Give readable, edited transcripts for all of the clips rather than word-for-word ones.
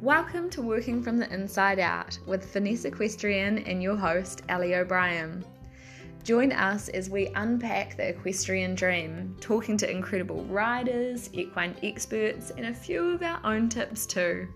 Welcome to Working from the Inside Out with Finesse Equestrian and your host, Ali O'Brien. Join us as we unpack the equestrian dream, talking to incredible riders, equine experts, and a few of our own tips too.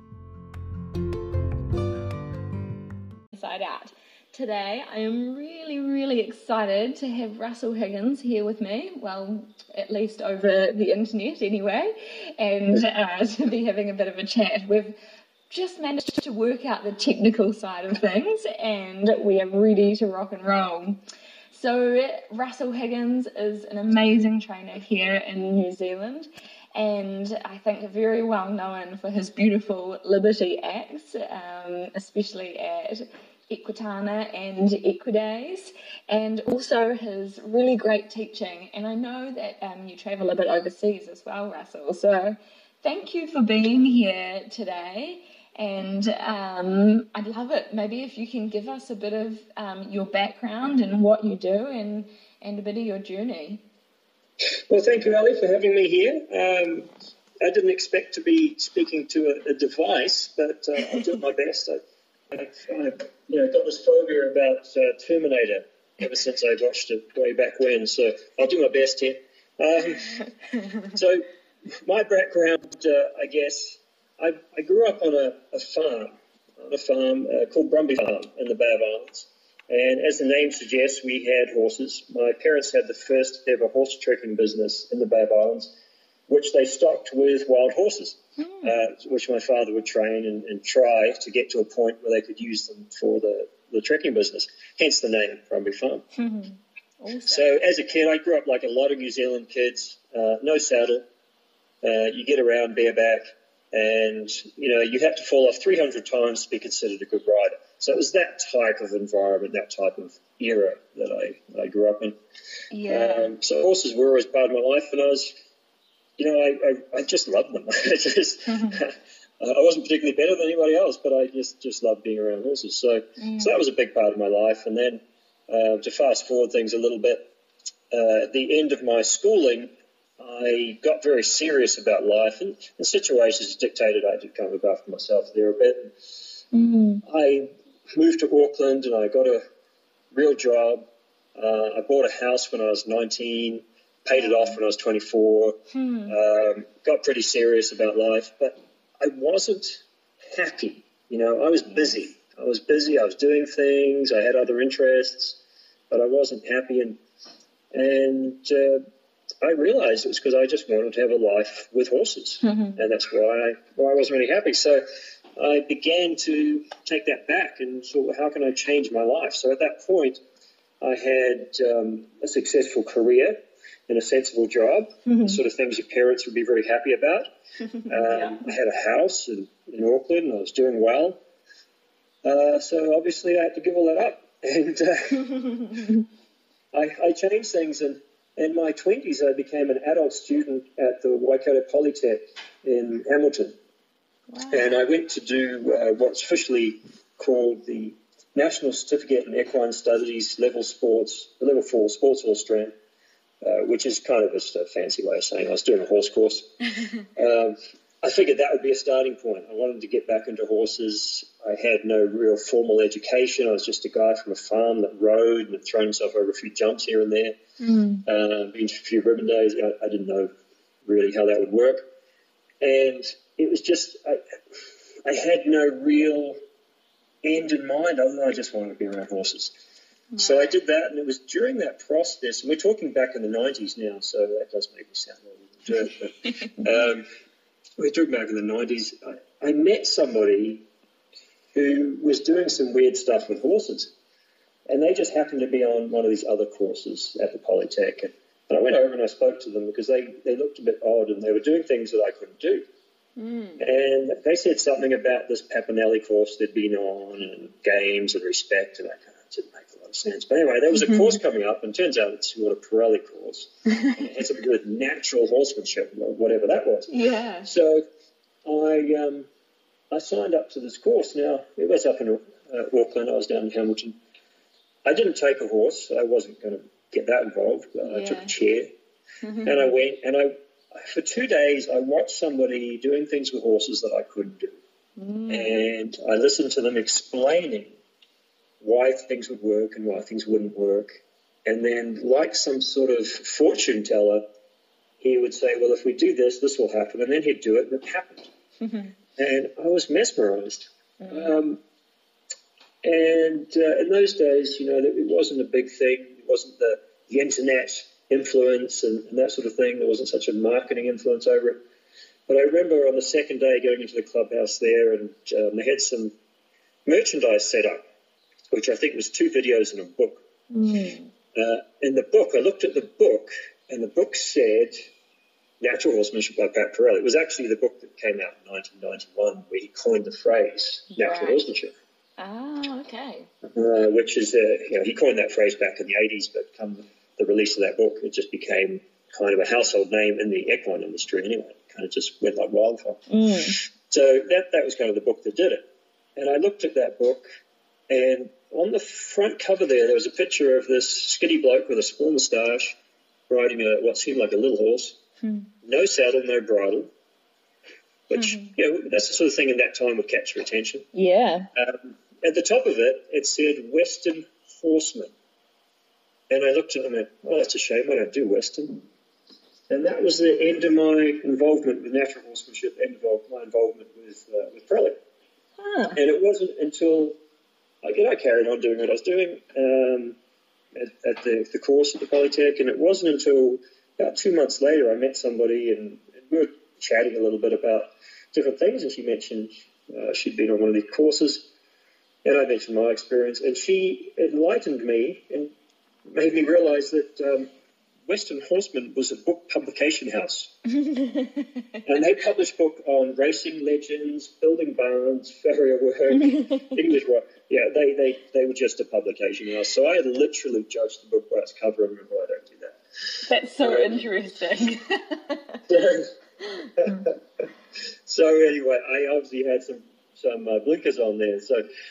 Inside Out. Today I am really excited to have Russell Higgins here with me, well, at least over the internet anyway, and to be having a bit of a chat. We've just managed to work out the technical side of things and we are ready to rock and roll. So Russell Higgins is an amazing trainer here in New Zealand, and I think very well known for his beautiful Liberty acts, especially at Equitana and Equidays, and also his really great teaching. And I know that you travel a bit overseas as well, Russell, so thank you for being here today. And I'd love it maybe if you can give us a bit of your background and what you do and a bit of your journey. Well, thank you, Ali, for having me here. I didn't expect to be speaking to a device, but I'll do my best. I've got this phobia about Terminator ever since I watched it way back when, so I'll do my best here. So my background, I guess, I grew up on a farm called Brumby Farm in the Bay of Islands. And as the name suggests, we had horses. My parents had the first ever horse trekking business in the Bay of Islands, which they stocked with wild horses, which my father would train and try to get to a point where they could use them for the trekking business, hence the name Brumby Farm. Mm-hmm. Awesome. So as a kid, I grew up like a lot of New Zealand kids, no saddle. You get around bareback, and you have to fall off 300 times to be considered a good rider. So it was that type of environment, that type of era that I grew up in. Yeah. So horses were always part of my life, and I was, I just loved them. I wasn't particularly better than anybody else, but I just loved being around horses. So that was a big part of my life. And then to fast forward things a little bit, at the end of my schooling, I got very serious about life, and situations dictated I had to kind of look after myself there a bit. I moved to Auckland and I got a real job. I bought a house when I was 19, paid it off when I was 24, got pretty serious about life, but I wasn't happy. I was busy. I was doing things, I had other interests, but I wasn't happy, and I realized it was because I just wanted to have a life with horses, and that's why I wasn't really happy. So I began to take that back and thought, how can I change my life? So at that point, I had a successful career and a sensible job, the sort of things your parents would be very happy about. I had a house in Auckland, and I was doing well. So obviously I had to give all that up, and I changed things, and in my 20s, I became an adult student at the Waikato Polytech in Hamilton. Wow. And I went to do what's officially called the National Certificate in Equine Studies Level 4 Sports Horse Training, which is kind of just a fancy way of saying I was doing a horse course. I figured that would be a starting point. I wanted to get back into horses. I had no real formal education. I was just a guy from a farm that rode and had thrown himself over a few jumps here and there. Been to a few ribbon days. I didn't know really how that would work. And it was just, I had no real end in mind other than I just wanted to be around horses. Right. So I did that, and it was during that process, and we're talking back in the 90s now, so that does make me sound a little dirt, but we're talking back in the 90s. I met somebody who was doing some weird stuff with horses, and they just happened to be on one of these other courses at the Polytech. And I went over and I spoke to them because they looked a bit odd, and they were doing things that I couldn't do. And they said something about this Papinelli course they'd been on, and games and respect, and that kind of didn't make a lot of sense. But anyway, there was a course coming up, and it turns out it's called a Pirelli course. And it had something to do with natural horsemanship, or whatever that was. Yeah. So I signed up to this course. Now, it was up in Auckland. I was down in Hamilton. I didn't take a horse. I wasn't going to get that involved. I took a chair, and I went, and for 2 days I watched somebody doing things with horses that I couldn't do. And I listened to them explaining why things would work and why things wouldn't work. And then, like some sort of fortune teller, he would say, well, if we do this, this will happen. And then he'd do it, and it happened. And I was mesmerized. And in those days, it wasn't a big thing. It wasn't the internet influence and that sort of thing. There wasn't such a marketing influence over it. But I remember on the second day going into the clubhouse there, and they had some merchandise set up, which I think was 2 videos and a book. In the book, I looked at the book, and the book said Natural Horsemanship by Pat Parelli. It was actually the book that came out in 1991 where he coined the phrase natural horsemanship. Oh, okay. Which is, he coined that phrase back in the 80s, but come the release of that book, it just became kind of a household name in the equine industry anyway. It kind of just went like wildfire. So that was kind of the book that did it. And I looked at that book, and on the front cover there was a picture of this skinny bloke with a small moustache riding what seemed like a little horse. No saddle, no bridle. Which, that's the sort of thing in that time would catch your attention. Yeah. At the top of it, it said Western Horseman. And I looked at him and went, oh, that's a shame, I don't do Western. And that was the end of my involvement with natural horsemanship and my involvement with Parelli. And it wasn't until I carried on doing what I was doing at the course at the Polytech, and it wasn't until about 2 months later I met somebody and we were chatting a little bit about different things, and she mentioned she'd been on one of these courses, and I mentioned my experience, and she enlightened me and made me realize that Western Horseman was a book publication house. And they published book on racing legends, building barns, farrier work, English work. Yeah, they were just a publication house. So I had literally judged the book by its cover and remember, I don't do that. That's so interesting. So anyway, I obviously had some blinkers on there.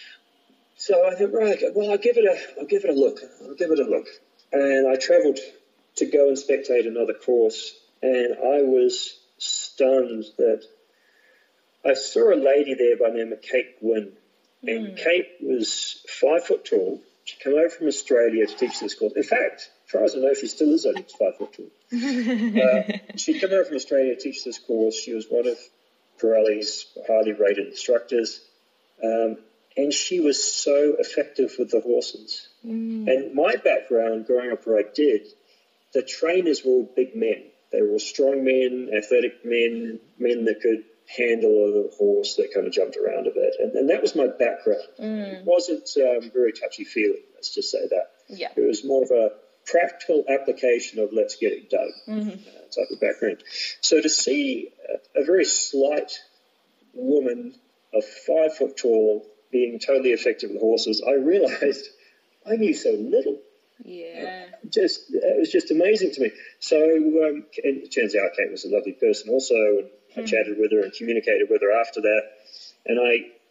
So I thought, right, well, I'll give it a look. And I travelled to go and spectate another course, and I was stunned that I saw a lady there by the name of Kate Gwynn, and Kate was 5 foot tall. She came over from Australia to teach this course. In fact, as far as I know, she still is only 5 foot tall. She'd come over from Australia to teach this course. She was one of Parelli's highly rated instructors, and she was so effective with the horses. And my background, growing up where I did, the trainers were all big men. They were all strong men, athletic men that could handle a horse that kind of jumped around a bit. And that was my background. It wasn't very touchy-feely, let's just say that. Yeah. It was more of a practical application of let's get it done type of background. So to see a very slight woman of 5 foot tall being totally effective with horses, I realized I knew so little. Yeah. It was just amazing to me. So and it turns out Kate was a lovely person also, and I chatted with her and communicated with her after that. And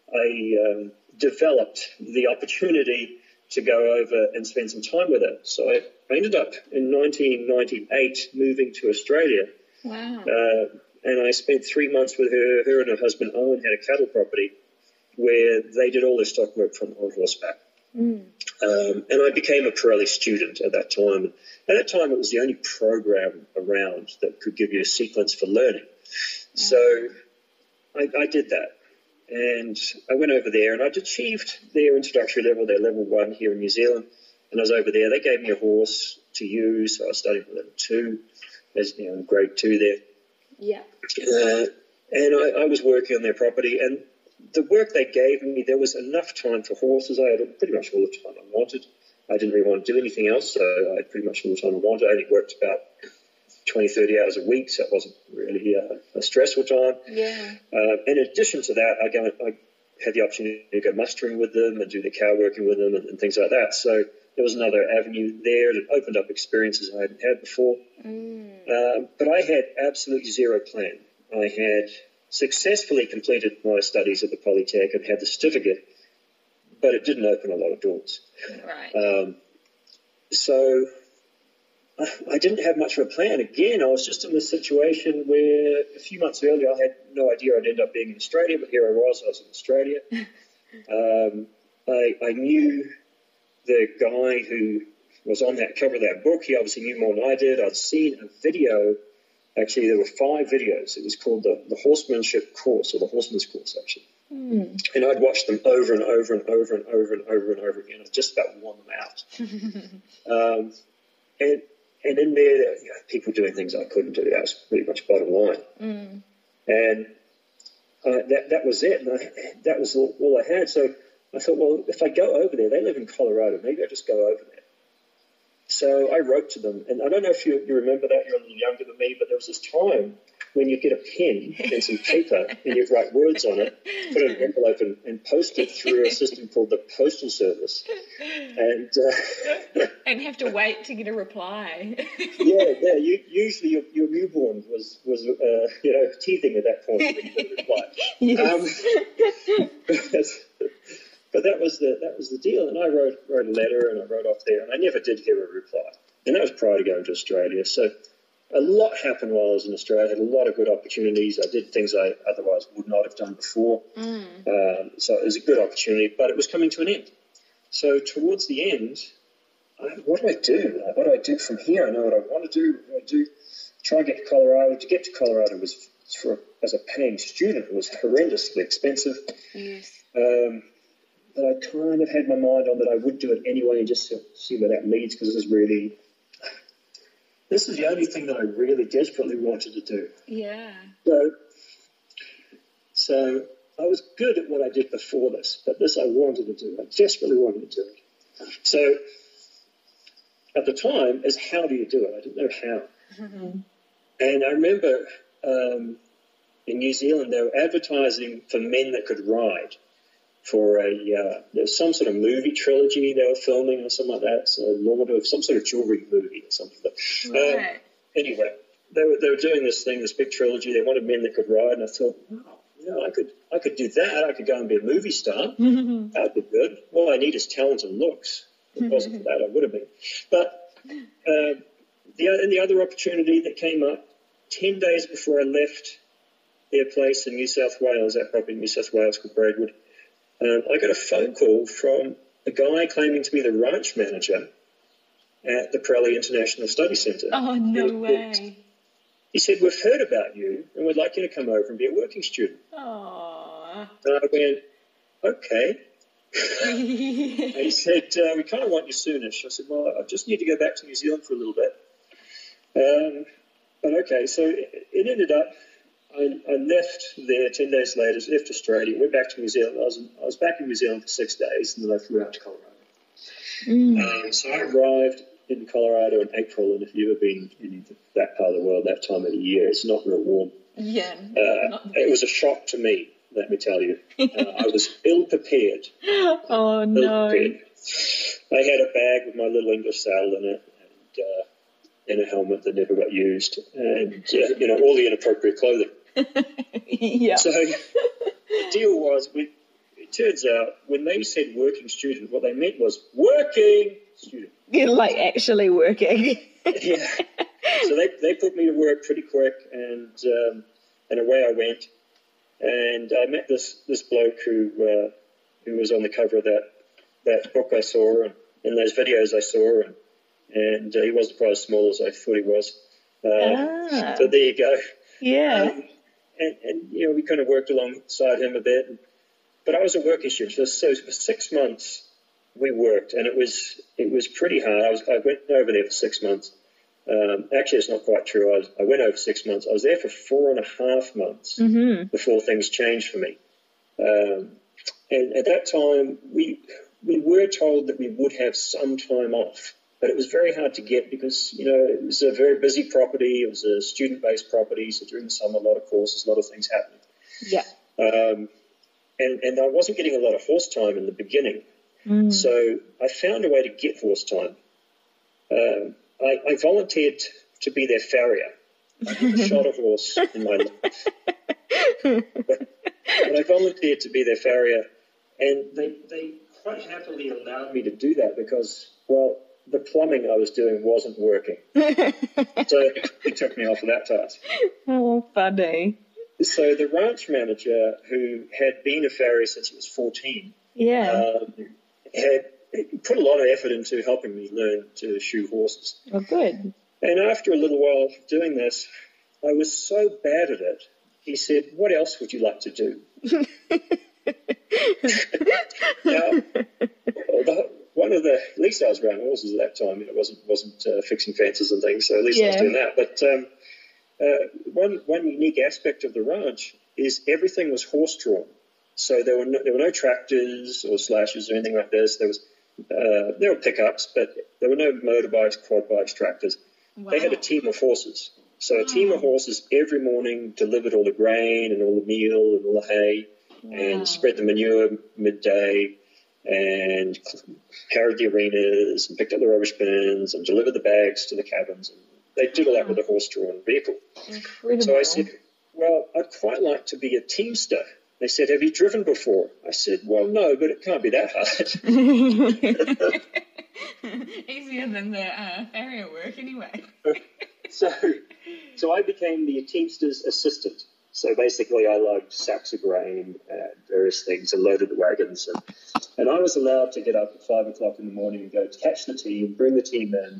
I developed the opportunity to go over and spend some time with her. So I ended up in 1998 moving to Australia. Wow. And I spent 3 months with her. Her and her husband Owen had a cattle property where they did all their stock work from on horseback. And I became a Parelli student at that time. At that time, it was the only program around that could give you a sequence for learning. So I did that. And I went over there, and I'd achieved their introductory level, their level 1 here in New Zealand. And I was over there. They gave me a horse to use. So I was studying for level 2, as grade 2 there. Yeah. And I was working on their property, and the work they gave me, there was enough time for horses. I had pretty much all the time I wanted. I didn't really want to do anything else, so I had pretty much all the time I wanted. I only worked about 20, 30 hours a week, so it wasn't really a stressful time. Yeah. In addition to that, I had the opportunity to go mustering with them and do the cow working with them and things like that. So there was another avenue there that opened up experiences I hadn't had before. But I had absolutely zero plan. I had successfully completed my studies at the Polytech and had the certificate, but it didn't open a lot of doors. Right. So I didn't have much of a plan. Again, I was just in this situation where a few months earlier I had no idea I'd end up being in Australia, but here I was in Australia. I knew the guy who was on that cover of that book. He obviously knew more than I did. I'd seen a video. Actually, there were 5 videos. It was called the Horsemanship Course, or the Horseman's Course, actually. And I'd watched them over and over and over and over and over and over again. I just about worn them out. And in there, people doing things I couldn't do. That was pretty much bottom line. And that was it. And that was all I had. So I thought, well, if I go over there, they live in Colorado, maybe I'll just go over there. So I wrote to them. And I don't know if you remember that. You're a little younger than me, but there was this time when you'd get a pen and some paper and you'd write words on it, put it in an envelope and post it through a system called the Postal Service. And have to wait to get a reply. yeah. Usually your newborn was teething at that point when you get a reply. Yes. But that was the deal. And I wrote a letter and I wrote off there, and I never did hear a reply. And that was prior to going to Australia. So a lot happened while I was in Australia. I had a lot of good opportunities. I did things I otherwise would not have done before. So it was a good opportunity, but it was coming to an end. So towards the end, what do I do? What do I do from here? I know what I want to do. What do I do? Try and get to Colorado. To get to Colorado was, as a paying student, it was horrendously expensive. Yes. But I kind of had my mind on that I would do it anyway and just see where that leads, because this is the only thing that I really desperately wanted to do. Yeah. So I was good at what I did before this, but this I wanted to do. I desperately wanted to do it. So at the time, is how do you do it? I didn't know how. And I remember in New Zealand, they were advertising for men that could ride. For there was some sort of movie trilogy they were filming or something like that, so some sort of jewelry movie or something. Right. Anyway, they were doing this big trilogy. They wanted men that could ride, and I thought, I could do that. I could go and be a movie star. That'd be good. All I need is talent and looks. If it wasn't for that, I would have been. But the other opportunity that came up 10 days before I left their place in New South Wales, that property in New South Wales called Braidwood, I got a phone call from a guy claiming to be the ranch manager at the Pirelli International Study Centre. Oh, no way. He said, we've heard about you and we'd like you to come over and be a working student. Aww. And I went, okay. And he said, we kind of want you soonish. I said, well, I just need to go back to New Zealand for a little bit. But okay, so it ended up, I left there 10 days later, left Australia, went back to New Zealand. I was back in New Zealand for 6 days, and then I flew out to Colorado. So I arrived in Colorado in April, and if you've ever been in that part of the world that time of the year, it's not real warm. Yeah. It was a shock to me, let me tell you. I was ill-prepared. Oh, no. Ill-prepared. I had a bag with my little English saddle in it, and a helmet that never got used, and, all the inappropriate clothing. Yeah. So the deal was, it turns out, when they said working student, what they meant was working student. You're like actually working. Yeah. So they put me to work pretty quick, and away I went. And I met this bloke who was on the cover of that book I saw, and those videos I saw, and he wasn't quite as small as I thought he was. So there you go. Yeah. And we kind of worked alongside him a bit. But I was a working student. So for 6 months we worked, and it was pretty hard. I went over there for 6 months. Actually, it's not quite true. I went over 6 months. I was there for 4.5 months before things changed for me. And at that time, we were told that we would have some time off. But it was very hard to get because, it was a very busy property. It was a student-based property, so during the summer, a lot of courses, a lot of things happening. Yeah. And I wasn't getting a lot of horse time in the beginning. So I found a way to get horse time. I volunteered to be their farrier. I never shot a horse in my life. But I volunteered to be their farrier, and they quite happily allowed me to do that because, well, the plumbing I was doing wasn't working. So it took me off of that task. Oh, funny. So the ranch manager, who had been a farrier since he was 14, had put a lot of effort into helping me learn to shoe horses. Oh, good. And after a little while of doing this, I was so bad at it, he said, "What else would you like to do?" Now, at least I was around horses at that time. It wasn't fixing fences and things, so at least I was doing that. But one unique aspect of the ranch is everything was horse-drawn. So there were no tractors or slashes or anything like this. There were pickups, but there were no motorbikes, quad bikes, tractors. Wow. They had a team of horses. So a team of horses every morning delivered all the grain and all the meal and all the hay and spread the manure midday and carried the arenas and picked up the rubbish bins and delivered the bags to the cabins. And they did all that with a horse-drawn vehicle. Incredible. So I said, well, I'd quite like to be a teamster. They said, "Have you driven before?" I said, "Well, no, but it can't be that hard." Easier than the farrier work anyway. So I became the teamster's assistant. So basically I lugged sacks of grain and various things and loaded the wagons. And I was allowed to get up at 5 o'clock in the morning and go to catch the team, bring the team in,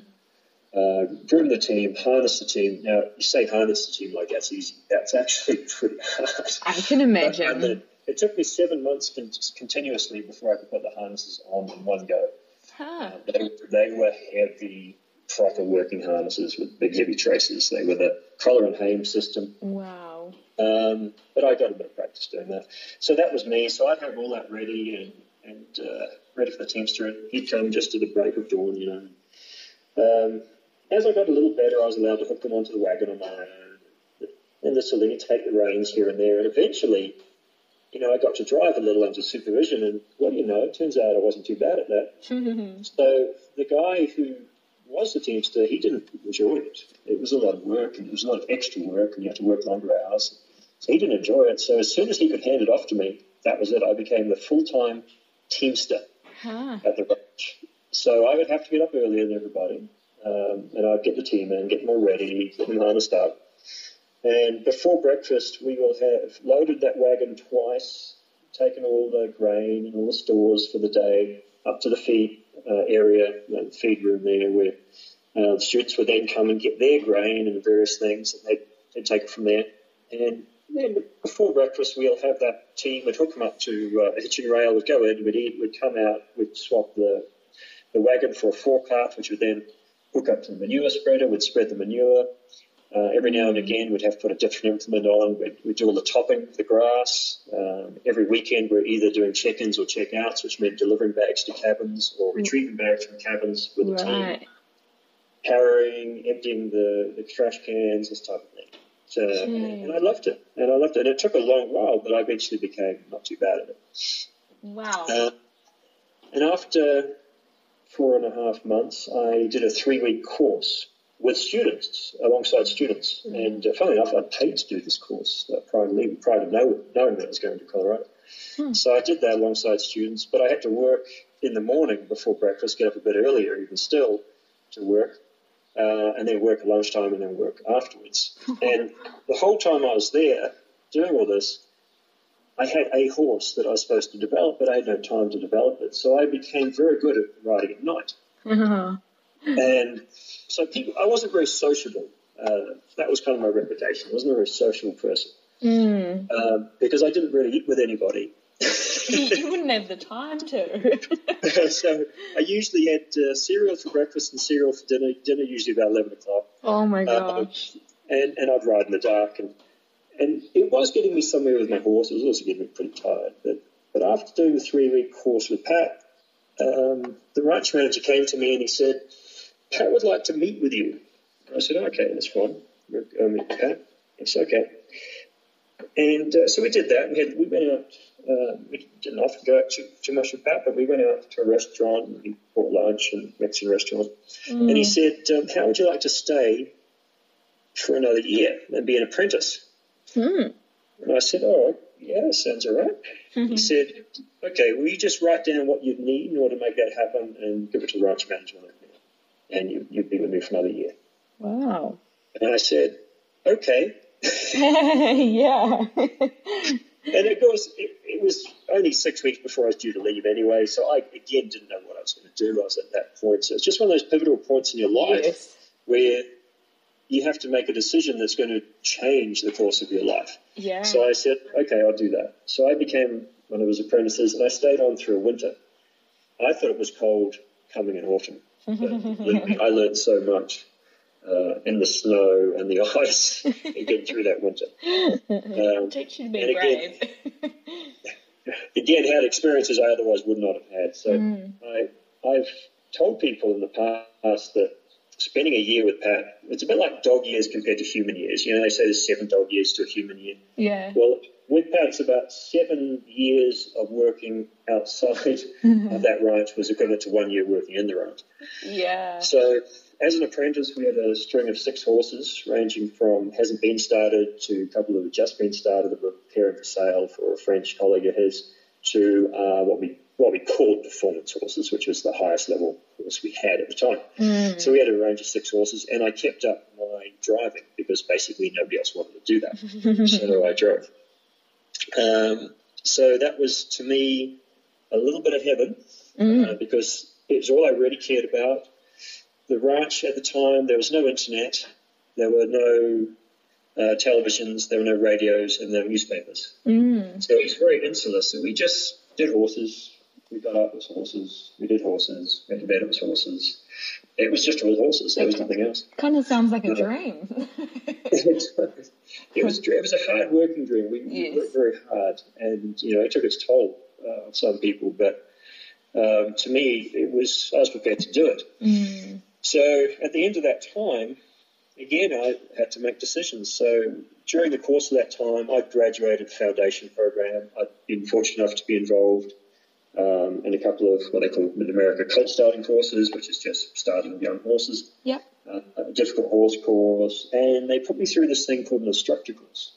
groom the team, harness the team. Now, you say harness the team like that's easy. That's actually pretty hard. I can imagine. It took me 7 months continuously before I could put the harnesses on in one go. Huh. They were heavy, proper working harnesses with big, heavy traces. They were the collar and hame system. Wow. But I got a bit of practice doing that. So that was me. So I'd have all that ready and ready for the teamster. And he'd come just at the break of dawn, you know. As I got a little better, I was allowed to hook them onto the wagon on my own. And just so they take the reins here and there. And eventually, you know, I got to drive a little under supervision. And what do you know, it turns out I wasn't too bad at that. So the guy who was the teamster, he didn't enjoy it. It was a lot of work, and it was a lot of extra work, and you had to work longer hours. So he didn't enjoy it. So as soon as he could hand it off to me, that was it. I became the full-time teamster at the ranch. So I would have to get up earlier than everybody, and I'd get the team in, get them all ready, get them harnessed up. And before breakfast, we will have loaded that wagon twice, taken all the grain and all the stores for the day up to the feed area, the feed room there, where the students would then come and get their grain and various things, and they'd take it from there. And then before breakfast, we'll have that team, we'd hook them up to a hitching rail, we'd go in, we'd eat, we'd come out, we'd swap the wagon for a forecart, which would then hook up to the manure spreader, we'd spread the manure. Every now and again, we'd have to put a different implement on. We'd do all the topping, the grass. Every weekend, we're either doing check-ins or check-outs, which meant delivering bags to cabins or retrieving bags from cabins with the team. Carrying, emptying the trash cans, this type of thing. So, and I loved it. And it took a long while, but I eventually became not too bad at it. Wow. And after 4.5 months, I did a 3-week course with students, alongside students. And funnily enough, I paid to do this course prior to knowing that I was going to Colorado. So I did that alongside students, but I had to work in the morning before breakfast, get up a bit earlier even still to work, and then work at lunchtime and then work afterwards. And the whole time I was there doing all this, I had a horse that I was supposed to develop, but I had no time to develop it. So I became very good at riding at night. And so I wasn't very sociable. That was kind of my reputation. I wasn't a very social person because I didn't really eat with anybody. You wouldn't have the time to. So I usually had cereal for breakfast and cereal for dinner. Dinner usually about 11 o'clock. Oh my gosh! And I'd ride in the dark, and it was getting me somewhere with my horse. It was also getting me pretty tired. But after doing the 3-week course with Pat, the ranch manager came to me and he said, "Pat would like to meet with you." I said, "Okay, that's fine. I'll meet Pat." It's okay. And so we did that. We went out. We didn't often go out too much with Pat, but we went out to a restaurant and we bought lunch in a Mexican restaurant. And he said, "How would you like to stay for another year and be an apprentice?" And I said, "Oh, yeah, that sounds all right." He said, "Okay, will you just write down what you'd need in order to make that happen and give it to the ranch manager?" and you'd be with me for another year. Wow. And I said, okay. Yeah. And it was only 6 weeks before I was due to leave anyway, so I, again, didn't know what I was going to do. I was at that point. So it's just one of those pivotal points in your life where you have to make a decision that's going to change the course of your life. Yeah. So I said, okay, I'll do that. So I became one of his apprentices, and I stayed on through a winter. I thought it was cold coming in autumn. But believe me, I learned so much in the snow and the ice and getting through that winter. Teach you to be brave. Again, had experiences I otherwise would not have had. So I've told people in the past that spending a year with Pat, it's a bit like dog years compared to human years. You know, they say there's 7 dog years to a human year. Yeah. Well, with Pat, it's about 7 years of working outside of that ranch was equivalent to 1 year working in the ranch. Yeah. So as an apprentice, we had a string of 6 horses, ranging from hasn't been started to a couple that have just been started that were preparing for sale for a French colleague of his, to what we called performance horses, which was the highest level horse we had at the time. So we had a range of 6 horses, and I kept up my driving because basically nobody else wanted to do that. So I drove. So that was, to me, a little bit of heaven because it was all I really cared about. The ranch at the time, there was no internet, there were no televisions, there were no radios, and no newspapers. So it was very insular. So we just did horses. We got up with horses. We did horses. Went to bed with horses. It was just all horses. There was nothing else. Kind of sounds like a dream. It was a hard working dream. We worked very hard, and it took its toll on some people. But to me, I was prepared to do it. So at the end of that time, again, I had to make decisions. So during the course of that time, I graduated the foundation program. I'd been fortunate enough to be involved in a couple of what they call Mid-America colt starting courses, which is just starting young horses. Yep. A difficult horse course, and they put me through this thing called an instructor course.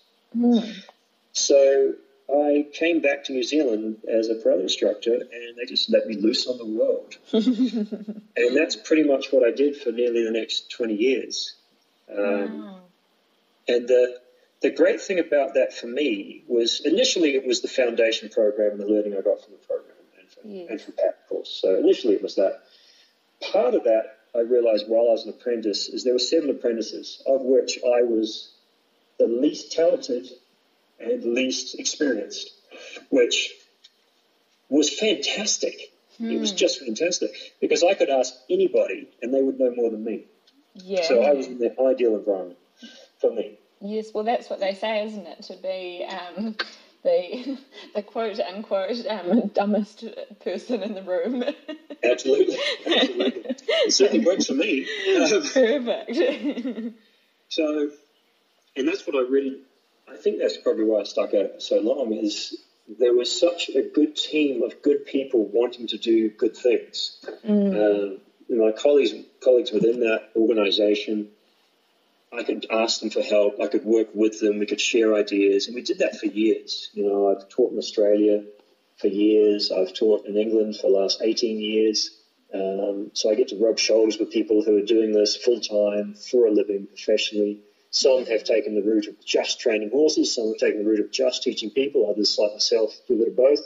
So I came back to New Zealand as a pro instructor, and they just let me loose on the world. And that's pretty much what I did for nearly the next 20 years. And the great thing about that for me was initially it was the foundation program and the learning I got from the program and from Pat, of course. So initially it was that. Part of that I realized while I was an apprentice is there were 7 apprentices, of which I was the least talented and least experienced, which was fantastic. It was just fantastic because I could ask anybody and they would know more than me. Yeah. So I was in the ideal environment for me. Yes, well, that's what they say, isn't it? To be the quote unquote dumbest person in the room. Absolutely. It certainly works for me. Perfect. So, and that's what I think that's probably why I stuck at it for so long, is there was such a good team of good people wanting to do good things. My colleagues within that organisation, I could ask them for help. I could work with them. We could share ideas, and we did that for years. I've taught in Australia for years. I've taught in England for the last 18 years. So I get to rub shoulders with people who are doing this full-time, for a living, professionally. Some have taken the route of just training horses. Some have taken the route of just teaching people. Others, like myself, do a bit of both.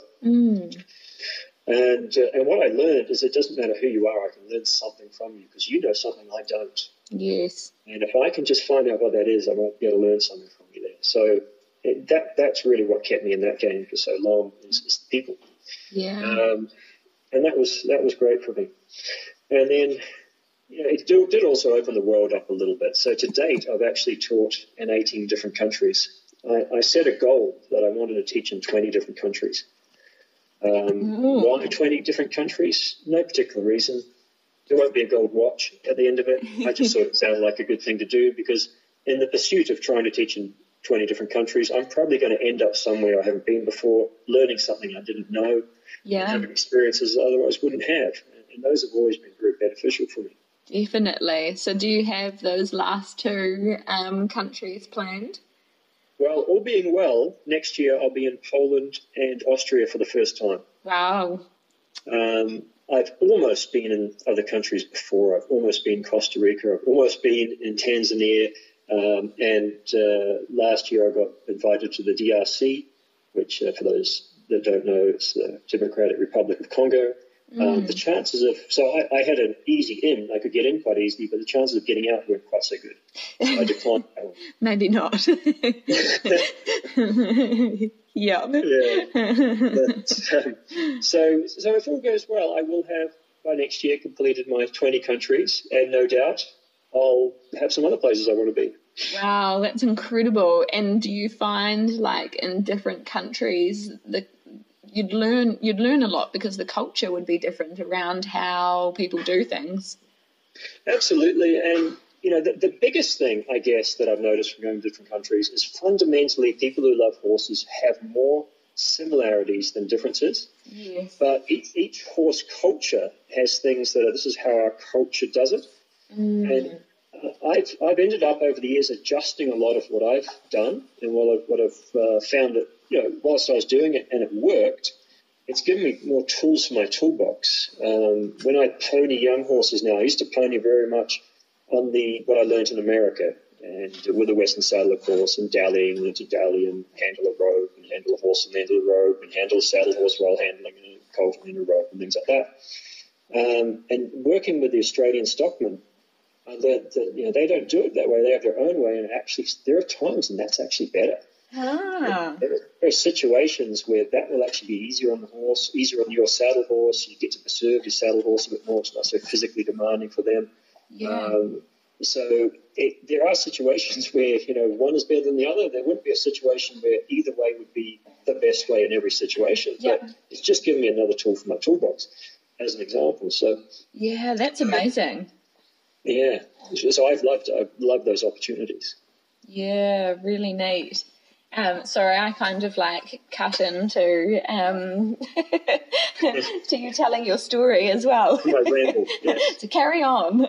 And what I learned is it doesn't matter who you are. I can learn something from you because you know something I don't. Yes. And if I can just find out what that is, I might be able to learn something from you there. So that's really what kept me in that game for so long is people. Yeah. And that was great for me. And then it did also open the world up a little bit. So to date, I've actually taught in 18 different countries. I set a goal that I wanted to teach in 20 different countries. Why 20 different countries? No particular reason. There won't be a gold watch at the end of it. I just thought it sounded like a good thing to do because in the pursuit of trying to teach in 20 different countries, I'm probably going to end up somewhere I haven't been before, learning something I didn't know, having experiences I otherwise wouldn't have. And those have always been very beneficial for me. Definitely. So do you have those last 2 countries planned? Well, all being well, next year I'll be in Poland and Austria for the first time. Wow. I've almost been in other countries before. I've almost been in Costa Rica. I've almost been in Tanzania. And last year I got invited to the DRC, which for those that don't know, it's the Democratic Republic of Congo. The chances of, so I had an easy in, I could get in quite easily, but the chances of getting out weren't quite so good. So I declined that one. Maybe not. Yeah. But, so if all goes well, I will have by next year completed my 20 countries, and no doubt I'll have some other places I want to be. Wow, that's incredible. And do you find, like, in different countries, you'd learn a lot because the culture would be different around how people do things? Absolutely. And the biggest thing, I guess, that I've noticed from going to different countries is fundamentally people who love horses have more similarities than differences. Yes. But each horse culture has things that this is how our culture does it. And I've ended up over the years adjusting a lot of what I've done and what I've found that, whilst I was doing it and it worked, it's given me more tools for my toolbox. When I pony young horses now, I used to pony very much on what I learned in America, and with a Western saddle, of course, and dallying, and to dally and handle a rope, and handle a horse and handle a rope, and handle a saddle horse while handling a colt and a rope, and things like that. And working with the Australian stockmen, I learned that they don't do it that way. They have their own way, and actually there are times when that's actually better. There are situations where that will actually be easier on the horse, easier on your saddle horse. You get to preserve your saddle horse a bit more. It's not so physically demanding for them. Yeah. So there are situations where, one is better than the other. There wouldn't be a situation where either way would be the best way in every situation. Yeah. But it's just given me another tool for my toolbox, as an example. So yeah, that's amazing. Yeah. So I've loved those opportunities. Yeah, really neat. Sorry, I kind of like cut into to you telling your story as well. My ramble, yes. To carry on.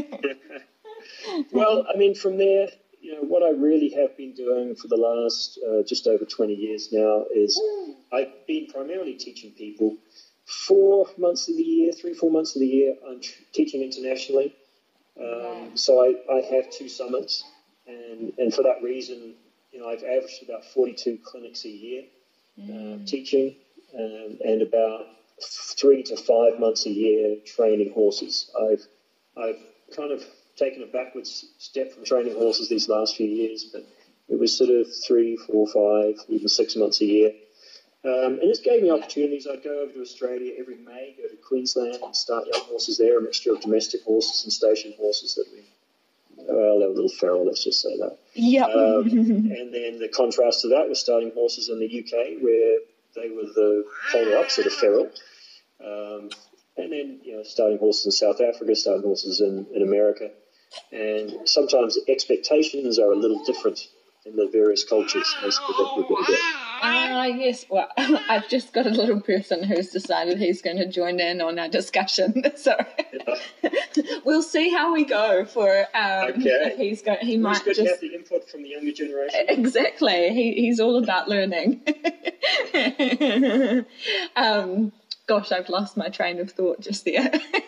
Well, I mean, from there, what I really have been doing for the last just over 20 years now is I've been primarily teaching people 4 months of the year, 3-4 months of the year. I'm teaching internationally. So I have 2 summits, and for that reason, I've averaged about 42 clinics a year teaching, and about 3 to 5 months a year training horses. I've kind of taken a backwards step from training horses these last few years, but it was sort of 3, 4, 5, even 6 months a year. And this gave me opportunities. I'd go over to Australia every May, go to Queensland and start young horses there, a mixture of domestic horses and station horses that they were a little feral, let's just say that. Yeah. And then the contrast to that was starting horses in the UK, where they were the polar opposite of feral. And then, starting horses in South Africa, starting horses in America. And sometimes expectations are a little different in the various cultures as to what we're going to do. Yes. Well, I've just got a little person who's decided he's going to join in on our discussion. So we'll see how we go. For okay. He might good just to have the input from the younger generation. Exactly. He's all about learning. Gosh, I've lost my train of thought just there.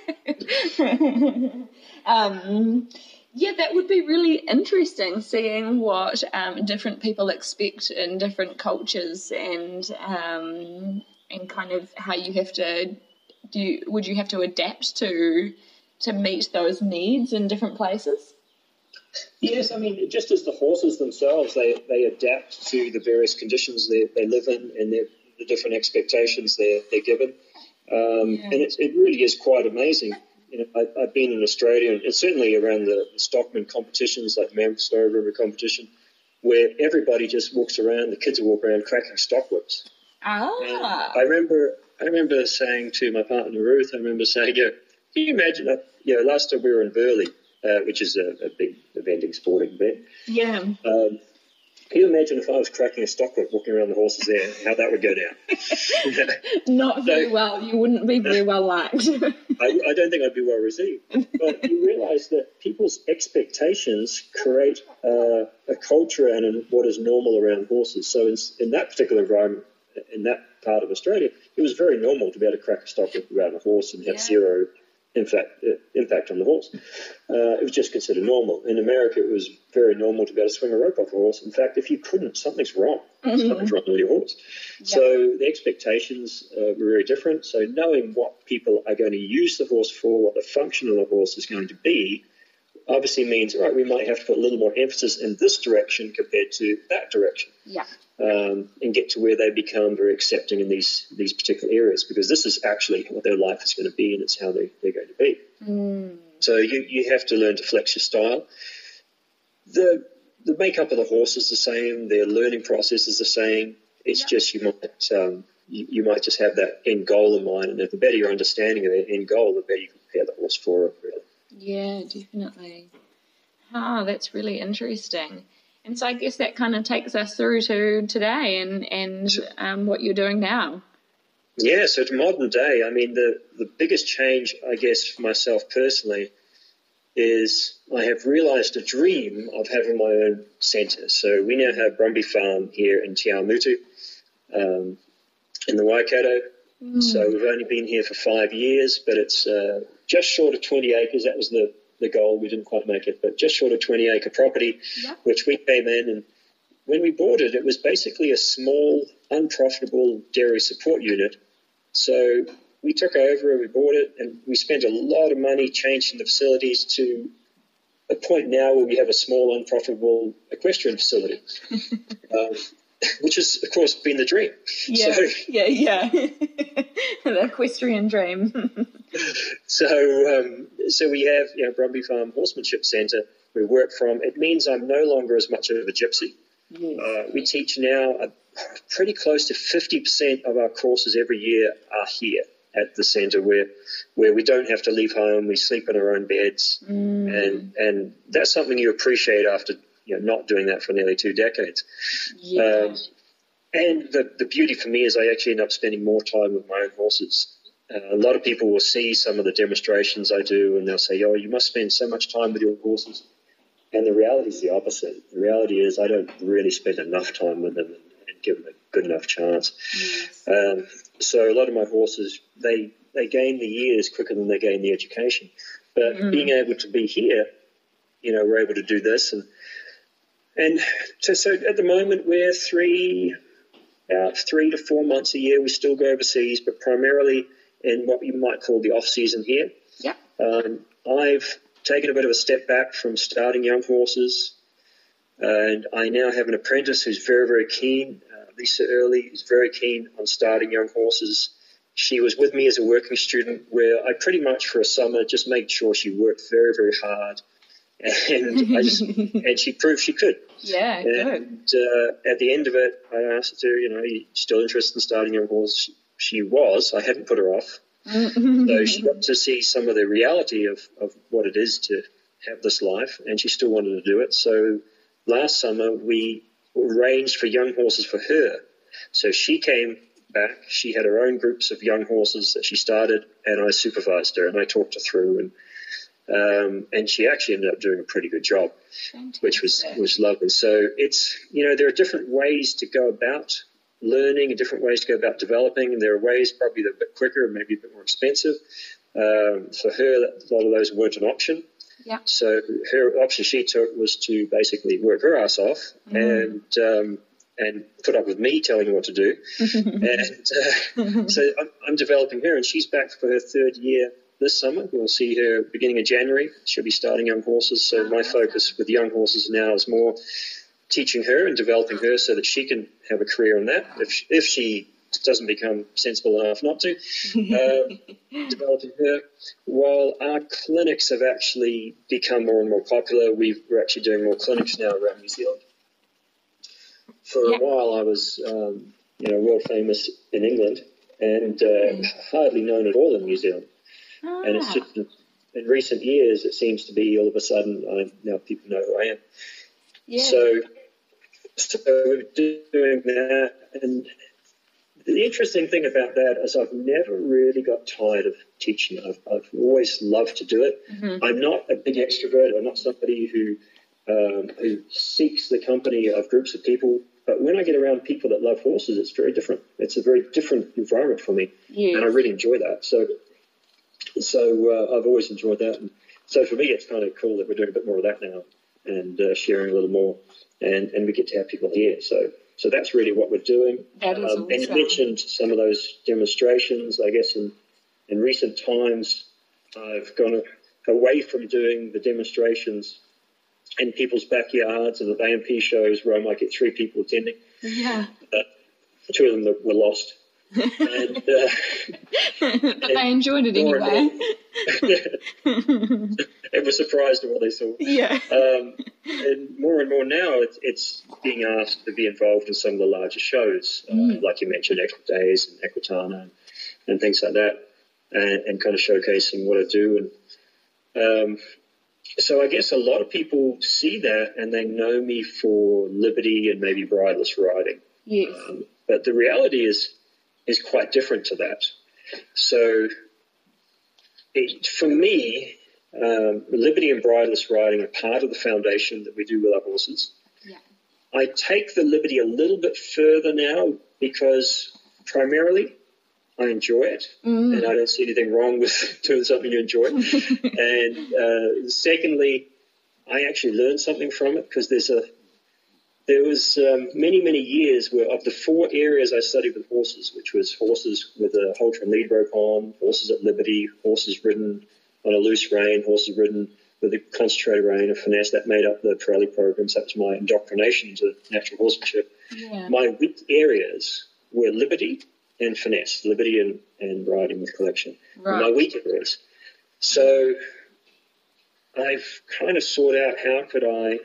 Yeah, that would be really interesting, seeing what different people expect in different cultures, and kind of how you have to would you have to adapt to meet those needs in different places? Yes, I mean, just as the horses themselves, they adapt to the various conditions they live in, and the different expectations they're given. And it really is quite amazing. I've been in Australia, and certainly around the stockman competitions, like Mammoth Snow River competition, where everybody just walks around, the kids will walk around cracking stock whips. And I remember saying to my partner Ruth, can you imagine that? Last time we were in Burleigh, which is a big eventing sporting event. Yeah. Can you imagine if I was cracking a stock whip walking around the horses there, how that would go down? Not very well. You wouldn't be very well liked. I don't think I'd be well received. But you realise that people's expectations create a culture and what is normal around horses. So in that particular environment, in that part of Australia, it was very normal to be able to crack a stock around a horse and have zero impact on the horse. It was just considered normal. In America, it was very normal to be able to swing a rope off a horse. In fact, if you couldn't, something's wrong. Something's wrong with your horse. Yep. So the expectations were very different. So knowing what people are going to use the horse for, what the function of the horse is going to be, obviously means, right, we might have to put a little more emphasis in this direction compared to that direction. Yeah. And get to where they become very accepting in these particular areas, because this is actually what their life is going to be, and it's how they're going to be. So you have to learn to flex your style. The makeup of the horse is the same. Their learning process is the same. It's just you might just have that end goal in mind, and the better your understanding of that end goal, the better you can prepare the horse for it, really. Yeah, definitely. Oh, that's really interesting. And so I guess that kind of takes us through to today and what you're doing now. Yeah, so to modern day, I mean, the biggest change, I guess, for myself personally is I have realised a dream of having my own centre. So we now have Brumby Farm here in Te Awamutu, in the Waikato. So we've only been here for 5 years, but it's just short of 20 acres. That was the goal. We didn't quite make it, but just short of 20-acre property, which we came in, and when we bought it, it was basically a small, unprofitable dairy support unit. So we took over, we bought it, and we spent a lot of money changing the facilities to a point now where we have a small, unprofitable equestrian facility, which has, of course, been the dream. Yeah, so, the equestrian dream. So we have, Brumby Farm Horsemanship Centre we work from. It means I'm no longer as much of a gypsy. Yes. We teach now pretty close to 50% of our courses every year are here at the centre where we don't have to leave home. We sleep in our own beds, and that's something you appreciate after not doing that for nearly 2 decades. Yeah. And the beauty for me is I actually end up spending more time with my own horses. A lot of people will see some of the demonstrations I do, and they'll say, "Oh, you must spend so much time with your horses." And the reality is the opposite. The reality is I don't really spend enough time with them and give them a good enough chance. Yes. So a lot of my horses, they gain the years quicker than they gain the education. But being able to be here, we're able to do this. And so at the moment we're 3 to 4 months a year. We still go overseas, but primarily in what you might call the off-season here. Yeah. I've taken a bit of a step back from starting young horses, and I now have an apprentice who's very, very keen. Lisa Early is very keen on starting young horses. She was with me as a working student where I pretty much for a summer just made sure she worked very, very hard, and she proved she could. Yeah, and, good. At the end of it, I asked her, are you still interested in starting young horses? She was. I hadn't put her off. So she got to see some of the reality of what it is to have this life, and she still wanted to do it. So last summer we arranged for young horses for her. So she came back. She had her own groups of young horses that she started, and I supervised her and I talked her through, and she actually ended up doing a pretty good job. Fantastic. Which was lovely. So it's there are different ways to go about learning and different ways to go about developing, and there are ways probably that are a bit quicker and maybe a bit more expensive. For her, a lot of those weren't an option. Yeah. So her option she took was to basically work her ass off and put up with me telling her what to do. And so I'm developing her, and she's back for her 3rd year this summer. We'll see her beginning of January. She'll be starting young horses. So my focus with young horses now is more teaching her and developing her so that she can have a career in that if she doesn't become sensible enough not to. Developing her, while our clinics have actually become more and more popular. We're actually doing more clinics now around New Zealand. For a while I was world famous in England and hardly known at all in New Zealand. And it's just in recent years it seems to be all of a sudden now people know who I am. Yeah. So we're doing that, and the interesting thing about that is I've never really got tired of teaching. I've always loved to do it. I'm not a big extrovert. I'm not somebody who seeks the company of groups of people But when I get around people that love horses, it's very different. It's a very different environment for me, yes. and I really enjoy that. So I've always enjoyed that. And so for me, it's kind of cool that we're doing a bit more of that now and sharing a little more, and we get to have people here. So that's really what we're doing. That is awesome. And you mentioned some of those demonstrations. I guess in recent times, I've gone away from doing the demonstrations in people's backyards and at AMP shows where I might get 3 people attending. Yeah. 2 of them were lost. And, but they enjoyed it anyway. And were surprised at what they saw. Yeah. And more now, it's being asked to be involved in some of the larger shows, like you mentioned, Equidays and Equitana and things like that, and kind of showcasing what I do. And so I guess a lot of people see that and they know me for Liberty and maybe bridleless riding. Yes. But the reality is quite different to that. So for me, Liberty and bridleless riding are part of the foundation that we do with our horses. Yeah. I take the Liberty a little bit further now because primarily I enjoy it, and I don't see anything wrong with doing something you enjoy. And secondly, I actually learned something from it because there was many years where of the 4 areas I studied with horses, which was horses with a halter and lead rope on, horses at Liberty, horses ridden on a loose rein, horses ridden with a concentrated rein, a finesse, that made up the Pirelli programs. That was my indoctrination into natural horsemanship. Yeah. My weak areas were Liberty and finesse, Liberty and riding with collection. Right. My weak areas. So I've kind of sought out how could I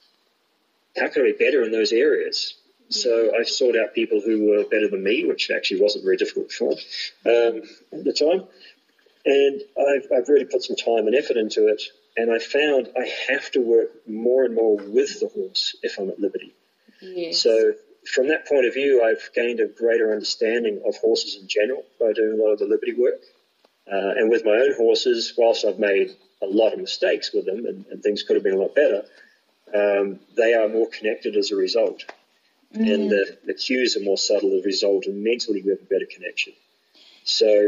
be better in those areas. So I sought out people who were better than me, which actually wasn't very difficult to find at the time. And I've really put some time and effort into it. And I found I have to work more and more with the horse if I'm at Liberty. Yes. So from that point of view, I've gained a greater understanding of horses in general by doing a lot of the Liberty work. And with my own horses, whilst I've made a lot of mistakes with them and things could have been a lot better, they are more connected as a result. And the cues are more subtle as a result, and mentally we have a better connection. So,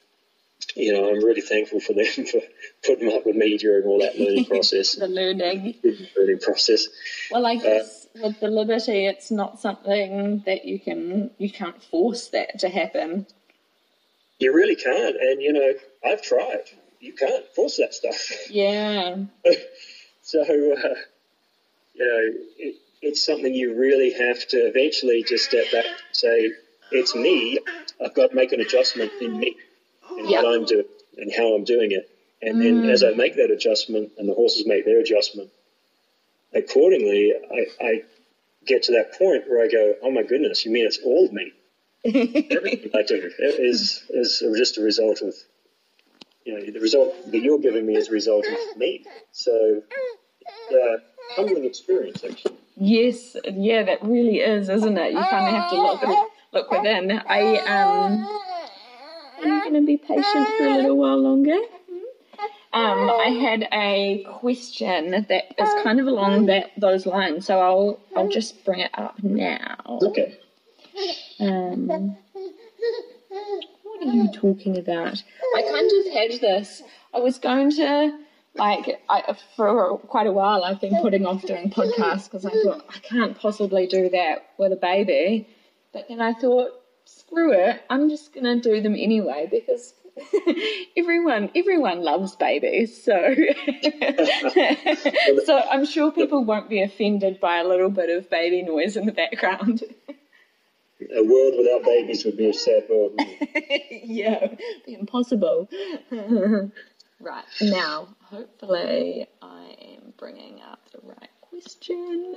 I'm really thankful for them for putting up with me during all that learning process. The learning process. Well, I guess with the Liberty, it's not something that you can't force that to happen. You really can't, and I've tried. You can't force that stuff. Yeah. So, it's something you really have to eventually just step back and say, it's me. I've got to make an adjustment in me and what I'm doing and how I'm doing it. And then as I make that adjustment and the horses make their adjustment, accordingly, I get to that point where I go, oh my goodness, you mean it's all of me? Everything I do is just a result of, the result that you're giving me is a result of me. So, humbling experience, actually. Yes, yeah, that really is, isn't it? You kind of have to look within. I'm going to be patient for a little while longer. I had a question that is kind of along those lines, so I'll just bring it up now. Okay. What are you talking about? I kind of had this. I was going to, for quite a while I've been putting off doing podcasts because I thought I can't possibly do that with a baby. But then I thought, screw it, I'm just going to do them anyway because everyone loves babies. So, so I'm sure people won't be offended by a little bit of baby noise in the background. A world without babies would be a sad world. Yeah, it'd be impossible. Right, now, hopefully I am bringing up the right question.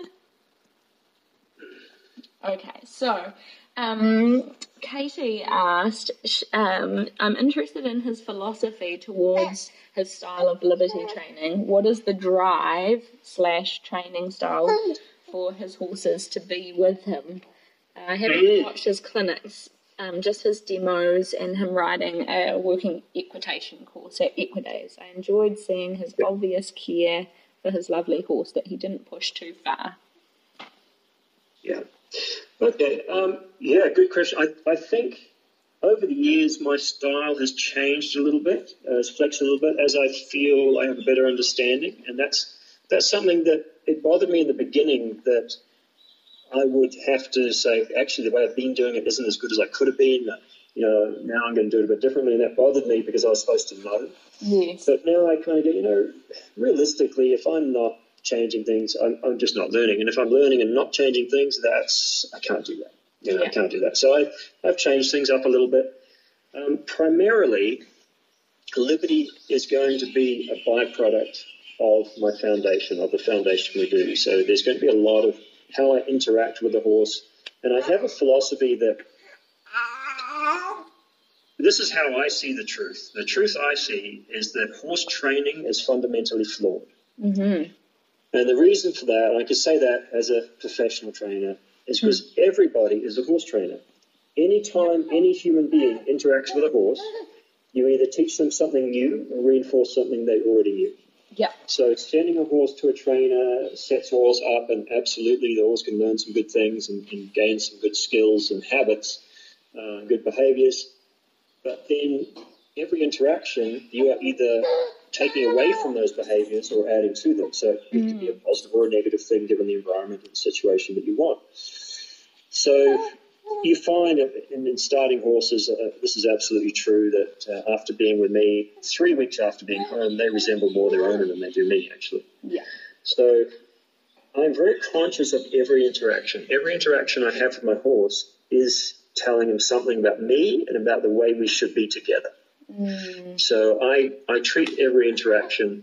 Okay, so Katie asked, I'm interested in his philosophy towards his style of Liberty training. What is the drive/training style for his horses to be with him? I haven't watched his clinics, just his demos and him riding a working equitation course at Equidays. I enjoyed seeing his obvious care for his lovely horse that he didn't push too far. Yeah. Okay. Yeah, good question. I think over the years my style has changed a little bit, it's flexed a little bit as I feel I have a better understanding, and that's something that it bothered me in the beginning that I would have to say, actually, the way I've been doing it isn't as good as I could have been. Now I'm going to do it a bit differently, and that bothered me because I was supposed to know. Yes. But now I kind of get, realistically, if I'm not changing things, I'm just not learning. And if I'm learning and not changing things, I can't do that. I can't do that. So I've changed things up a little bit. Primarily, Liberty is going to be a byproduct of my foundation, of the foundation we do. So there's going to be a lot of how I interact with the horse. And I have a philosophy that this is how I see the truth. The truth I see is that horse training is fundamentally flawed. Mm-hmm. And the reason for that, and I can say that as a professional trainer, is because everybody is a horse trainer. Anytime any human being interacts with a horse, you either teach them something new or reinforce something they already knew. Yeah. So sending a horse to a trainer sets a horse up, and absolutely the horse can learn some good things and gain some good skills and habits, good behaviors. But then every interaction, you are either taking away from those behaviors or adding to them. So it can be a positive or a negative thing given the environment and the situation that you want. So you find in starting horses, this is absolutely true, that after being with me, 3 weeks after being home, they resemble more their owner than they do me, actually. Yeah. So I'm very conscious of every interaction. Every interaction I have with my horse is telling him something about me and about the way we should be together. So I treat every interaction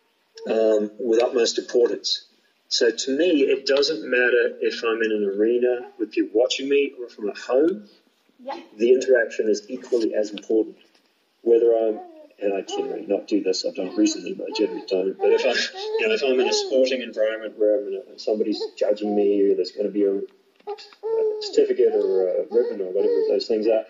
with utmost importance. So to me, it doesn't matter if I'm in an arena with people watching me or if I'm at home. Yeah. The interaction is equally as important. Whether and I generally not do this, I've done it recently, but I generally don't. But if I'm in a sporting environment where somebody's judging me, or there's going to be a certificate or a ribbon or whatever those things are,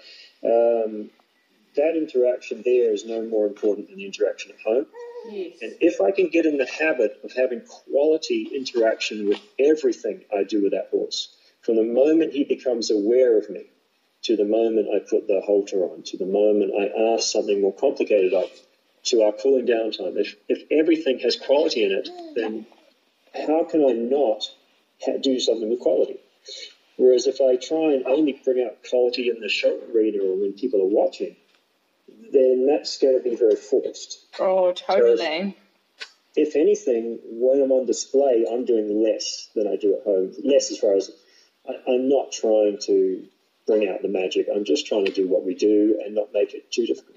that interaction there is no more important than the interaction at home. Yes. And if I can get in the habit of having quality interaction with everything I do with that horse, from the moment he becomes aware of me, to the moment I put the halter on, to the moment I ask something more complicated of, to our cooling down time, if everything has quality in it, then how can I not do something with quality? Whereas if I try and only bring out quality in the show arena or when people are watching, then that's going to be very forced. Oh, totally. So if anything, when I'm on display, I'm doing less than I do at home. Less as far as I'm not trying to bring out the magic. I'm just trying to do what we do and not make it too difficult.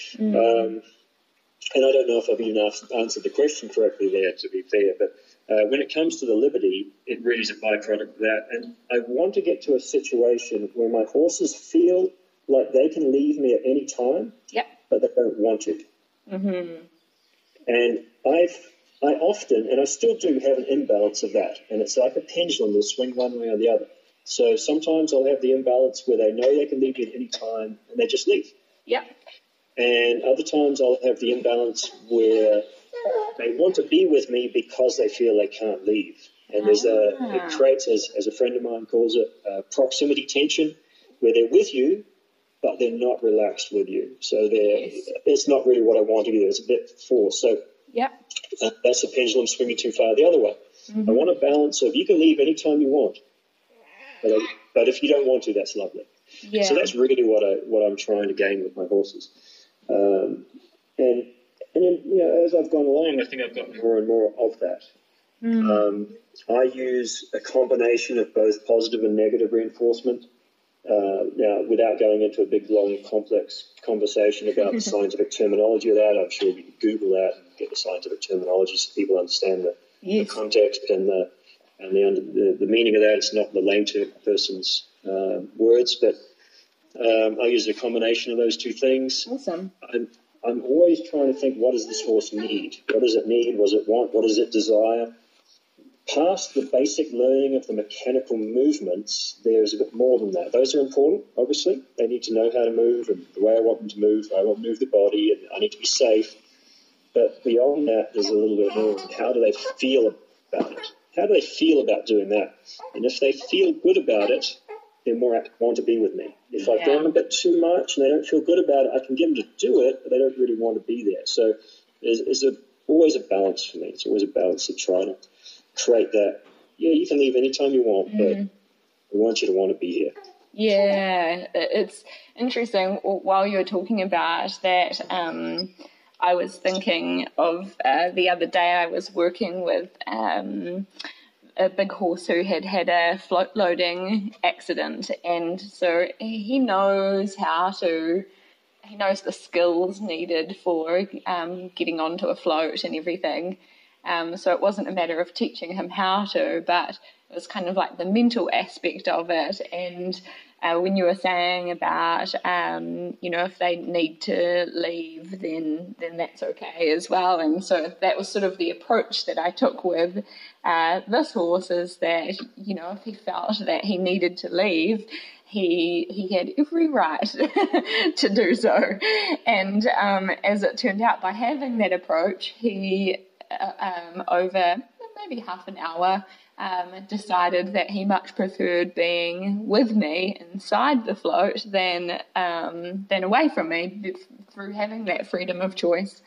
And I don't know if I've even answered the question correctly there, to be fair, but when it comes to the Liberty, it really is a byproduct of that. And I want to get to a situation where my horses feel like they can leave me at any time, but they don't want to. Mm-hmm. And I often, and I still do have an imbalance of that, and it's like a pendulum will swing one way or the other. So sometimes I'll have the imbalance where they know they can leave me at any time, and they just leave. Yeah. And other times I'll have the imbalance where they want to be with me because they feel they can't leave. And it creates, as a friend of mine calls it, proximity tension, where they're with you, but they're not relaxed with you. So it's not really what I want either. It's a bit forced. So that's the pendulum swinging too far the other way. Mm-hmm. I want a balance of you can leave anytime you want, but if you don't want to, that's lovely. Yeah. So that's really what I'm trying to gain with my horses. And then, as I've gone along, I think I've got more and more of that. I use a combination of both positive and negative reinforcement. Now, without going into a big, long, complex conversation about the scientific terminology of that, I'm sure you can Google that and get the scientific terminology so people understand the context and the meaning of that. It's not the lame person's words, but I use a combination of those two things. Awesome. I'm always trying to think, what does this horse need? What does it need? What does it want? What does it desire? Past the basic learning of the mechanical movements, there's a bit more than that. Those are important, obviously. They need to know how to move and the way I want them to move. I want to move the body and I need to be safe. But beyond that, there's a little bit more. How do they feel about it? How do they feel about doing that? And if they feel good about it, they're more apt to want to be with me. If I've done a bit too much and they don't feel good about it, I can get them to do it, but they don't really want to be there. So there's always a balance for me. It's always a balance to try to create that. Yeah, you can leave anytime you want, but I want you to want to be here. Yeah, it's interesting. While you were talking about that, I was thinking of the other day I was working with a big horse who had a float loading accident, and so he knows the skills needed for getting onto a float and everything. So it wasn't a matter of teaching him how to, but it was kind of like the mental aspect of it. And when you were saying about, if they need to leave, then that's okay as well. And so that was sort of the approach that I took with this horse, is that, if he felt that he needed to leave, he had every right to do so. And as it turned out, by having that approach, he, over maybe half an hour, decided that he much preferred being with me inside the float than away from me, through having that freedom of choice.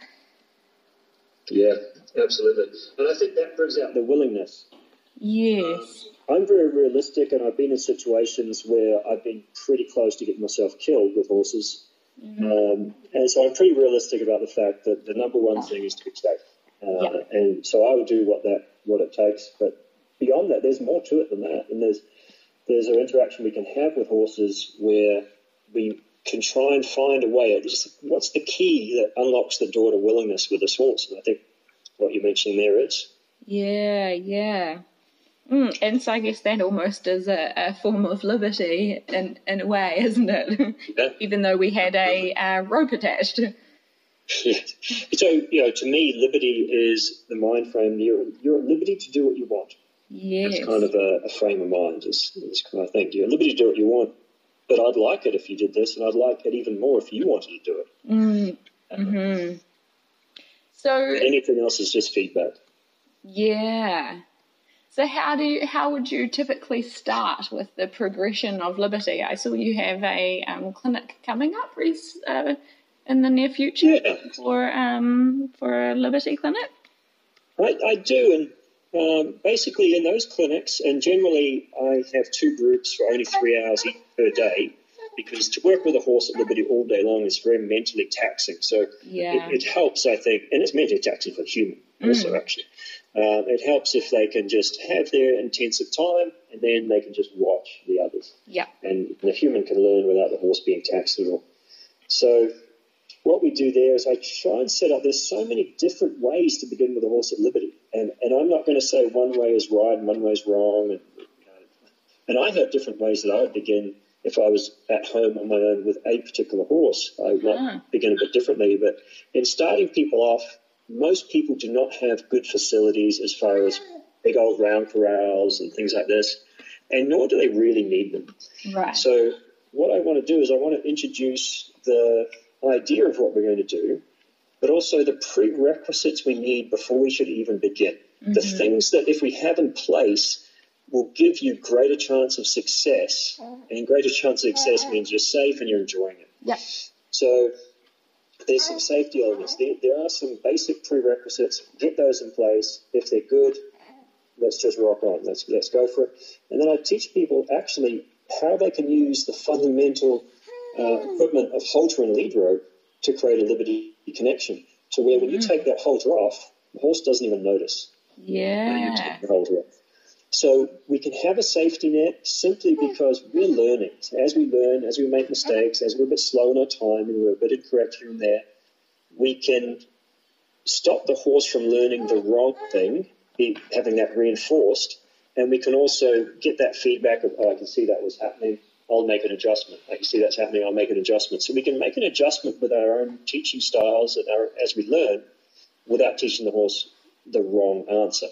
Yeah, absolutely. And I think that brings out the willingness. Yes. I'm very realistic, and I've been in situations where I've been pretty close to getting myself killed with horses. And so I'm pretty realistic about the fact that the number one thing is to be safe. And so I would do what it takes. But beyond that, there's more to it than that. And there's an interaction we can have with horses where we can try and find a way. What's the key that unlocks the door to willingness with this horse? And I think what you're mentioning there is. Yeah. And so I guess that almost is a form of liberty in a way, isn't it? Yeah. Even though we had a rope attached. Yeah. So, to me, liberty is the mind frame. You're at liberty to do what you want. Yes. It's kind of a frame of mind. Is kind of, I think you're at liberty to do what you want, but I'd like it if you did this, and I'd like it even more if you wanted to do it. So anything else is just feedback. Yeah. So how would you typically start with the progression of liberty? I saw you have a clinic coming up, Reese, in the near future for a liberty clinic. I do, and basically in those clinics, and generally I have two groups for only 3 hours each per day, because to work with a horse at liberty all day long is very mentally taxing. So it helps, I think, and it's mentally taxing for the human also, actually. It helps if they can just have their intensive time and then they can just watch the others. Yeah. And the human can learn without the horse being taxed at all. So what we do there is I try and set up, there's so many different ways to begin with a horse at liberty. And I'm not going to say one way is right and one way is wrong. And I have different ways that I would begin if I was at home on my own with a particular horse. I might begin a bit differently. But in starting people off, most people do not have good facilities as far as big old round corrals and things like this, and nor do they really need them. Right. So what I want to do is I want to introduce the idea of what we're going to do, but also the prerequisites we need before we should even begin. The things that if we have in place will give you greater chance of success, and greater chance of success means you're safe and you're enjoying it. Yeah. So there's some safety elements. There are some basic prerequisites. Get those in place. If they're good, let's just rock on. Let's go for it. And then I teach people actually how they can use the fundamental equipment of halter and lead rope to create a liberty connection, to where when you take that halter off, the horse doesn't even notice. Yeah. You take the halter off. So we can have a safety net simply because we're learning. So as we learn, as we make mistakes, as we're a bit slow in our time and we're a bit incorrect here and there, we can stop the horse from learning the wrong thing, having that reinforced, and we can also get that feedback of, I can see that was happening, I'll make an adjustment. I can see that's happening, I'll make an adjustment. So we can make an adjustment with our own teaching styles as we learn without teaching the horse the wrong answer.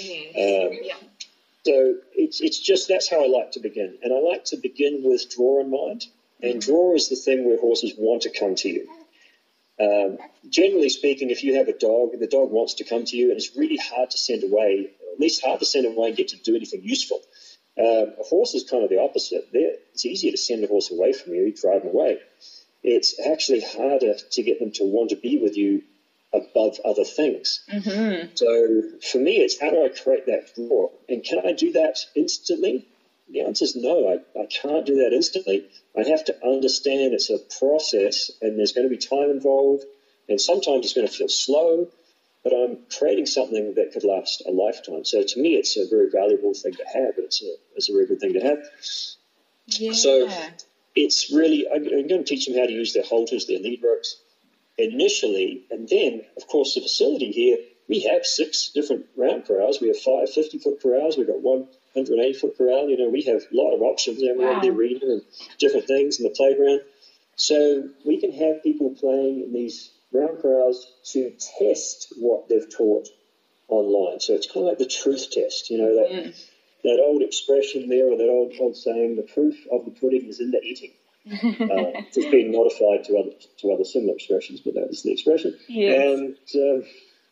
So it's just, that's how I like to begin. And I like to begin with draw in mind. And draw is the thing where horses want to come to you. Generally speaking, if you have a dog, the dog wants to come to you, and it's really hard to send away, or at least hard to send away and get to do anything useful. A horse is kind of the opposite. It's easier to send a horse away from you, drive them away. It's actually harder to get them to want to be with you above other things. Mm-hmm. So for me, it's how do I create that draw? And can I do that instantly? The answer is no, I can't do that instantly. I have to understand it's a process and there's going to be time involved, and sometimes it's going to feel slow, but I'm creating something that could last a lifetime. So to me, it's a very valuable thing to have. It's a very good thing to have. Yeah. So it's really, I'm going to teach them how to use their halters, their lead ropes initially, and then, of course, the facility here, we have 6 different round corrals. We have 5 50-foot corrals. We've got 180-foot corral. We have a lot of options, and we have the arena and different things in the playground. So we can have people playing in these round corrals to test what they've taught online. So it's kind of like the truth test, that old expression there, or that old saying, the proof of the pudding is in the eating. It's been modified to other similar expressions, but that is the expression. Yes. And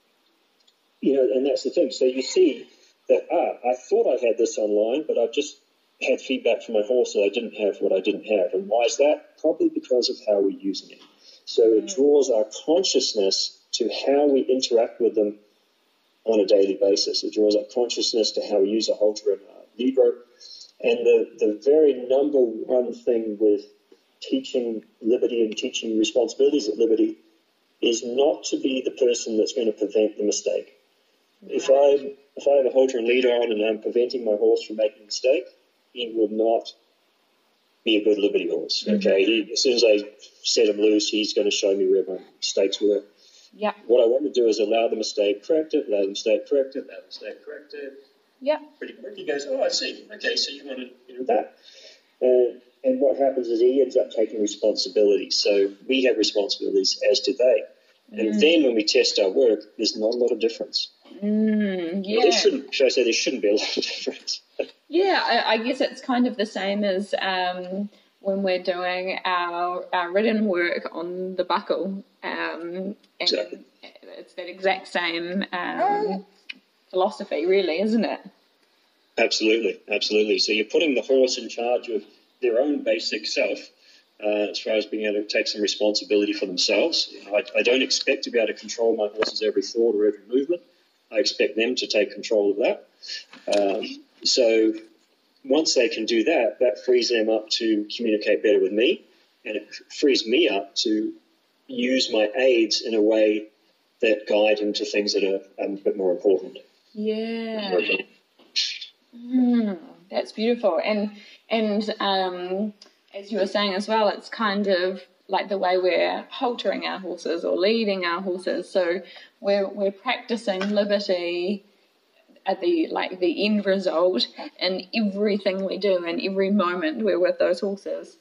and that's the thing. So you see that I thought I had this online, but I've just had feedback from my horse that I didn't have what I didn't have. And why is that? Probably because of how we're using it. So it draws our consciousness to how we interact with them on a daily basis. It draws our consciousness to how we use a halter and a lead rope. And the very number one thing with teaching liberty and teaching responsibilities at liberty is not to be the person that's going to prevent the mistake. If I have a halter and lead on and I'm preventing my horse from making a mistake, he will not be a good liberty horse. Okay, as soon as I set him loose, he's going to show me where my mistakes were. Yeah. What I want to do is allow the mistake, correct it, allow the mistake, correct it, allow the mistake, correct it. Yeah. Pretty quick, he goes, I see. Okay, so you want to do that. And what happens is he ends up taking responsibility. So we have responsibilities, as do they. And then when we test our work, there's not a lot of difference. Yeah. Well, there shouldn't be a lot of difference. Yeah, I guess it's kind of the same as when we're doing our written work on the buckle. And exactly. It's that exact same philosophy, really, isn't it? Absolutely. So you're putting the horse in charge of their own basic self, as far as being able to take some responsibility for themselves. I don't expect to be able to control my horse's every thought or every movement. I expect them to take control of that. So once they can do that, that frees them up to communicate better with me, and it frees me up to use my aids in a way that guide them to things that are a bit more important. Yeah. That's beautiful. And as you were saying as well, it's kind of like the way we're haltering our horses or leading our horses. So we're practicing liberty at the end result in everything we do, in every moment we're with those horses.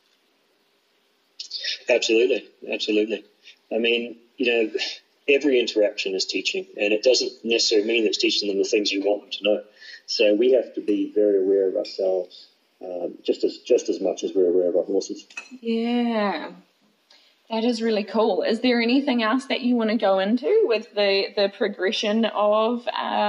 Absolutely. I mean, every interaction is teaching, and it doesn't necessarily mean it's teaching them the things you want them to know. So we have to be very aware of ourselves, just as much as we're aware of our horses. Yeah. That is really cool. Is there anything else that you want to go into with the progression of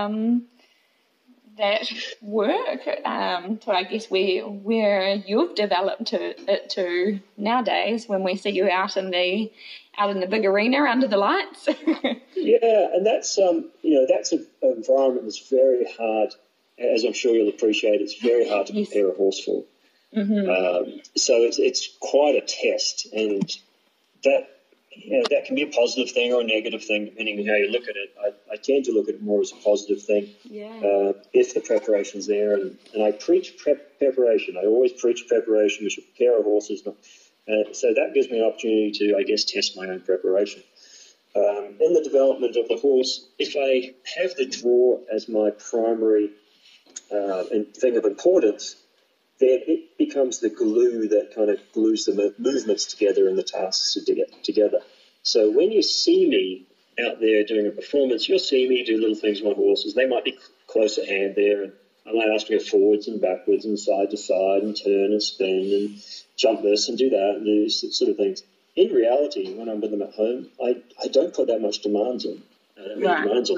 that work to, I guess, where you've developed it to nowadays when we see you out in the big arena under the lights? Yeah, and that's that's an environment that's very hard, as I'm sure you'll appreciate. It's very hard to prepare a horse for. So it's quite a test, and that can be a positive thing or a negative thing, depending on how you look at it. I tend to look at it more as a positive thing, if the preparation's there. And I preach preparation. I always preach preparation. We should prepare our horses. So that gives me an opportunity to, I guess, test my own preparation. In the development of the horse, if I have the draw as my primary thing of importance, then it becomes the glue that kind of glues the movements together and the tasks together. So when you see me out there doing a performance, you'll see me do little things on horses. They might be close at hand there, and I might ask to go forwards and backwards and side to side and turn and spin and jump this and do that and do these sort of things. In reality, when I'm with them at home, I don't put that much demands on.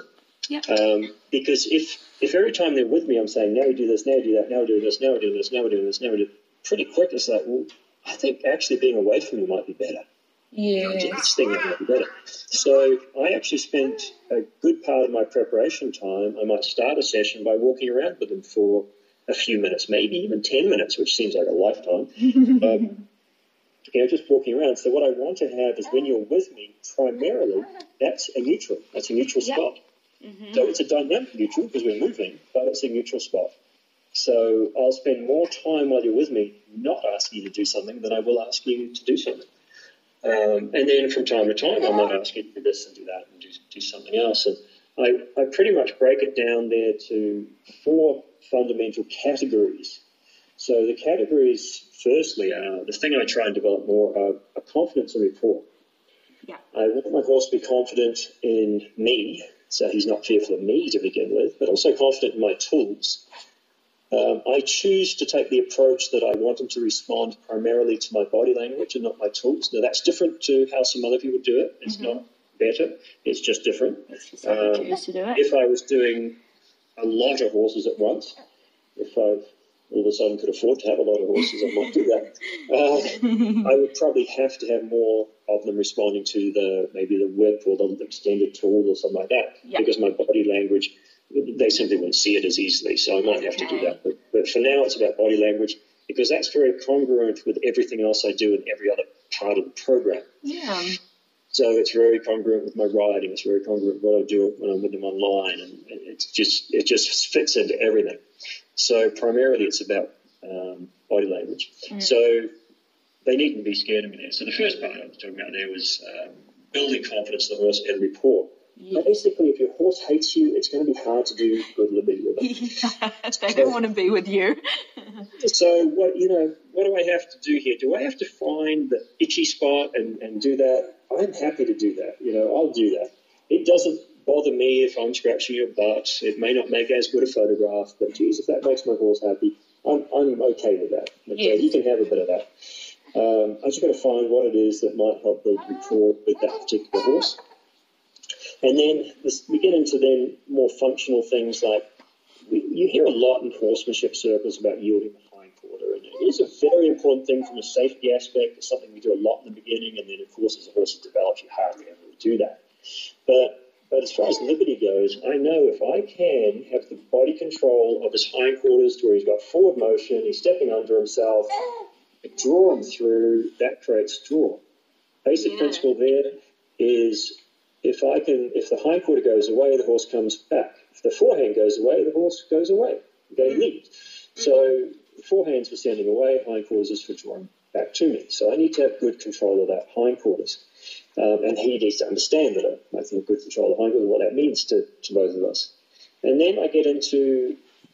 Because if every time they're with me I'm saying, now we do this, now we do that, now we're doing this, now we're doing this, now we're doing this, now we're doing pretty quick, it's like, well, I think actually being away from you might be better. Yeah. This thing might be better. So I actually spent a good part of my preparation time. I might start a session by walking around with them for a few minutes, maybe even 10 minutes, which seems like a lifetime. Just walking around. So what I want to have is when you're with me, primarily, that's a neutral. That's a neutral spot. Mm-hmm. So it's a dynamic neutral because we're moving, but it's a neutral spot. So I'll spend more time while you're with me not asking you to do something than I will ask you to do something. And then from time to time, I might ask you to do this and do that and do something else. And I pretty much break it down there to 4 fundamental categories. So the categories, firstly, are the thing I try and develop more are confidence and rapport. Yeah. I want my horse to be confident in me, so he's not fearful of me to begin with, but also confident in my tools. I choose to take the approach that I want him to respond primarily to my body language and not my tools. Now, that's different to how some other people do it. It's not better. It's just different. It's just how you choose to do it. If I was doing a lot of horses at once, if I all of a sudden could afford to have a lot of horses, I might do that. I would probably have to have more of them responding to maybe the whip or the extended tool or something like that, because my body language, they simply wouldn't see it as easily, so I might have to do that. But for now, it's about body language, because that's very congruent with everything else I do in every other part of the program. Yeah. So it's very congruent with my riding. It's very congruent with what I do when I'm with them online, and it just fits into everything. So primarily, it's about body language. So they needn't be scared of me there. So the first part I was talking about there was building confidence in the horse and rapport. Yeah. Basically, if your horse hates you, it's going to be hard to do good living with them. Yeah, they don't want to be with you. So what do I have to do here? Do I have to find the itchy spot and do that? I'm happy to do that. I'll do that. It doesn't bother me if I'm scratching your butt. It may not make as good a photograph, but geez, if that makes my horse happy, I'm okay with that. Okay, you can have a bit of that. I just got to find what it is that might help build rapport with that particular horse. And then we get into then more functional things like you hear a lot in horsemanship circles about yielding the hindquarter, and it is a very important thing from a safety aspect. It's something we do a lot in the beginning, and then of course as the horse develops, you hardly ever do that. But as far as liberty goes, I know if I can have the body control of his hindquarters to where he's got forward motion, he's stepping under himself, draw him through, that creates draw. Basic principle there is if the hindquarter goes away, the horse comes back. If the forehand goes away, the horse goes away. They lead. So forehands for sending away, hindquarters is for drawing back to me. So I need to have good control of that hindquarters. And he needs to understand that I think good control of hindquarters, what that means to both of us. And then I get into,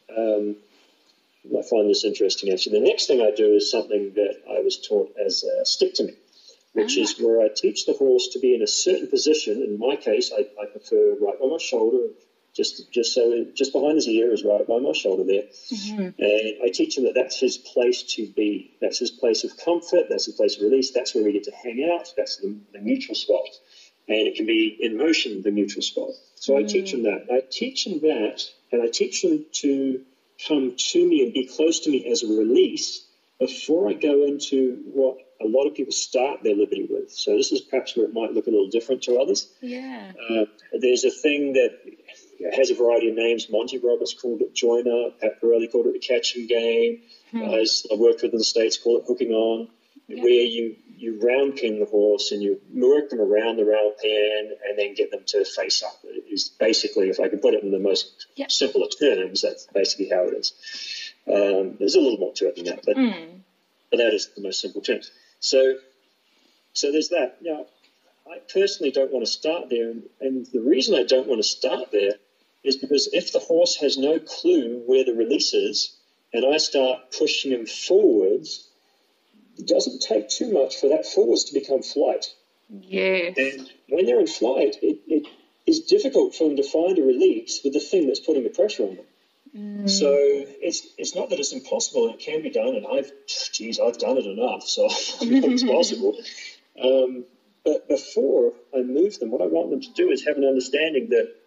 I find this interesting actually. The next thing I do is something that I was taught as stick to me, which is where I teach the horse to be in a certain position. In my case, I prefer right by my shoulder, just behind his ear is right by my shoulder there. And I teach him that that's his place to be. That's his place of comfort. That's his place of release. That's where we get to hang out. That's the neutral spot. And it can be in motion, the neutral spot. So I teach him that. I teach him that, and I teach him to come to me and be close to me as a release before I go into what a lot of people start their liberty with. So this is perhaps where it might look a little different to others. Yeah. There's a thing that has a variety of names. Monty Roberts called it joiner. Pat Pirelli called it the catching game. Guys I've worked with in the States call it hooking on, where you round pin the horse and you work them around the round pin and then get them to face up. It is basically, if I can put it in the most simpler terms, that's basically how it is. There's a little more to it than that, but that is the most simple terms. So there's that. Now, I personally don't want to start there, and the reason I don't want to start there is because if the horse has no clue where the release is, and I start pushing him forwards, it doesn't take too much for that forwards to become flight. Yes. And when they're in flight, it is difficult for them to find a release with the thing that's putting the pressure on them. So it's not that it's impossible. It can be done, and I've done it enough, so I know it's possible. But before I move them, what I want them to do is have an understanding that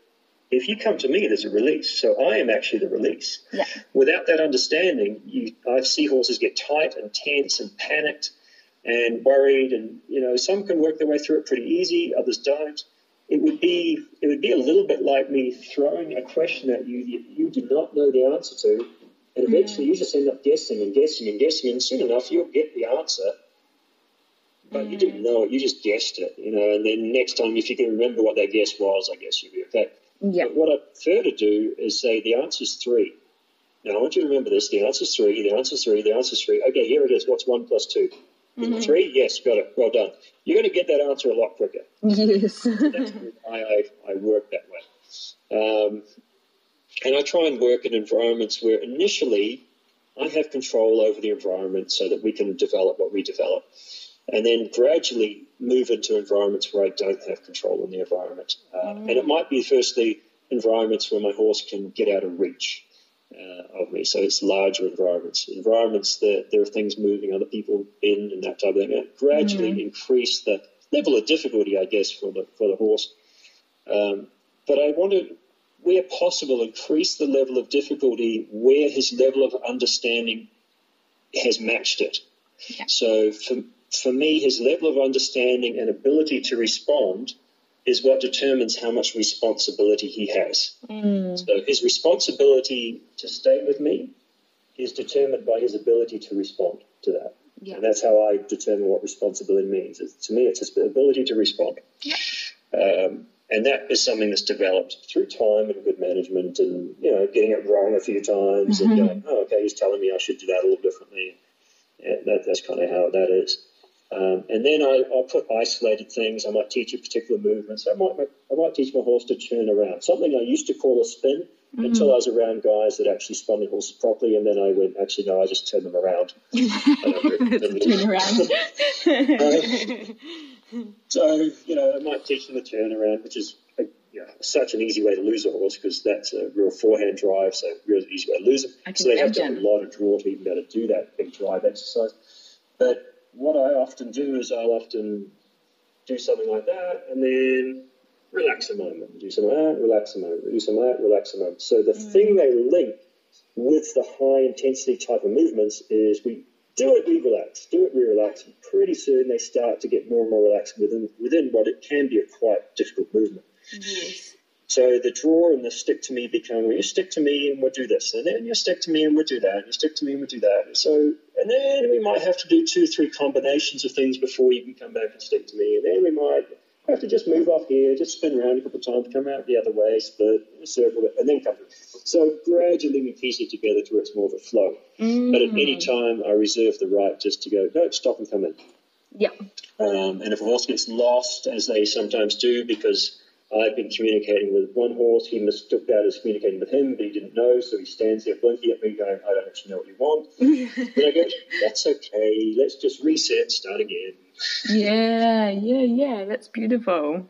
if you come to me, there's a release. So I am actually the release. Yeah. Without that understanding, I see horses get tight and tense and panicked and worried, and some can work their way through it pretty easy, others don't. It would be a little bit like me throwing a question at you that you do not know the answer to, and eventually you just end up guessing and guessing and guessing, and soon enough you'll get the answer. But you didn't know it, you just guessed it, and then next time if you can remember what that guess was, I guess you'll be okay. Yep. But what I prefer to do is say the answer's 3. Now I want you to remember this, the answer's 3, the answer's 3, the answer's 3. Okay, here it is, what's 1 plus 2? 3? Yes, got it, well done. You're going to get that answer a lot quicker. Yes. That's why I work that way. And I try and work in environments where initially I have control over the environment so that we can develop what we develop, and then gradually move into environments where I don't have control in the environment. And it might be firstly environments where my horse can get out of reach of me. So it's larger environments that there are things moving, other people in, and that type of thing. And gradually increase the level of difficulty, I guess, for the horse. But I want to, where possible, increase the level of difficulty where his level of understanding has matched it. Yeah. So for me, his level of understanding and ability to respond is what determines how much responsibility he has. So his responsibility to stay with me is determined by his ability to respond to that. Yeah. And that's how I determine what responsibility means. To me, it's his ability to respond. Yeah. And that is something that's developed through time and good management and, getting it wrong a few times and going, oh, okay, he's telling me I should do that a little differently. Yeah, that's kind of how that is. And then I'll put isolated things. I might teach a particular movement. So I might teach my horse to turn around. Something I used to call a spin until I was around guys that actually spun their horses properly. And then I went, actually, no, I just turn them around. Turn around. So, I might teach them a turn around, which is such an easy way to lose a horse because that's a real forehand drive, so real easy way to lose them. So they have to have a lot of draw to even be able to do that big drive exercise. But what I often do is I'll often do something like that and then relax a moment, do some of that, relax a moment, do some of that, relax a moment. So the thing they link with the high intensity type of movements is we do it, we relax, do it, we relax, and pretty soon they start to get more and more relaxed within what it can be a quite difficult movement. Yes. So the draw and the stick to me become, well, you stick to me and we'll do this, and then you stick to me and we'll do that, you stick to me and we'll do that. So, and then we might have to do 2 or 3 combinations of things before you can come back and stick to me, and then we might have to just move off here, just spin around a couple of times, come out the other way, split, circle it, and then come through. So gradually we piece it together to where it's more of a flow. But at any time I reserve the right just to go, no, stop and come in. Yeah. And if a horse gets lost, as they sometimes do, because I've been communicating with one horse, he mistook that as communicating with him, but he didn't know, so he stands there blinking at me going, I don't actually know what you want. But I go, that's okay, let's just reset, start again. Yeah, that's beautiful.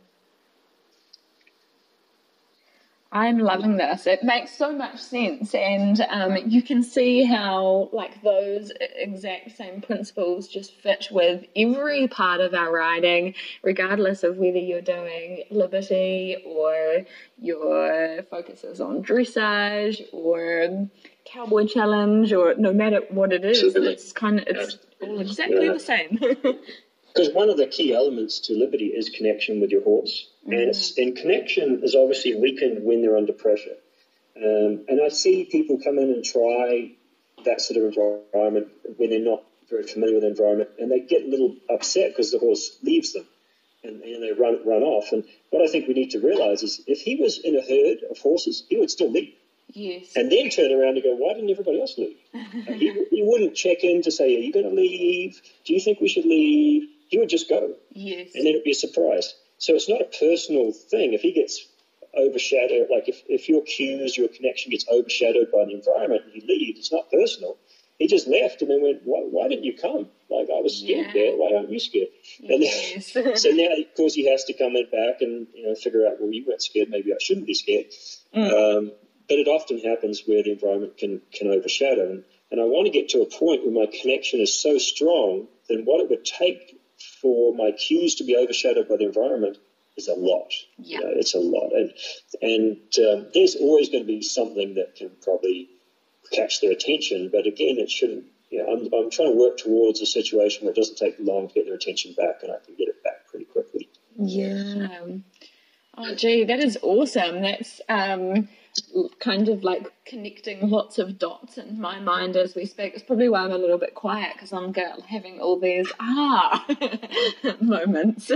I'm loving this. It makes so much sense, and you can see how those exact same principles just fit with every part of our riding, regardless of whether you're doing liberty or your focus is on dressage or cowboy challenge, or no matter what it is, it's all exactly the same. Because one of the key elements to liberty is connection with your horse. And connection is obviously weakened when they're under pressure. And I see people come in and try that sort of environment when they're not very familiar with the environment, and they get a little upset because the horse leaves them and they run off. And what I think we need to realize is if he was in a herd of horses, he would still leave. Yes. And then turn around and go, why didn't everybody else leave? He wouldn't check in to say, are you going to leave? Do you think we should leave? He would just go. Yes. And then it would be a surprise. So it's not a personal thing. If he gets overshadowed, if your cues, your connection gets overshadowed by the environment and he leaves, it's not personal. He just left and then went, why didn't you come? I was scared there. Why aren't you scared? Yes. And then, so now, of course, he has to come back and figure out, well, you weren't scared. Maybe I shouldn't be scared. But it often happens where the environment can overshadow. And I want to get to a point where my connection is so strong that what it would take for my cues to be overshadowed by the environment is a lot. Yeah. It's a lot. And there's always going to be something that can probably catch their attention. But again, it shouldn't. I'm trying to work towards a situation where it doesn't take long to get their attention back, and I can get it back pretty quickly. Yeah. Oh, gee, that is awesome. That's kind of like connecting lots of dots in my mind as we speak. It's probably why I'm a little bit quiet, because I'm having all these moments.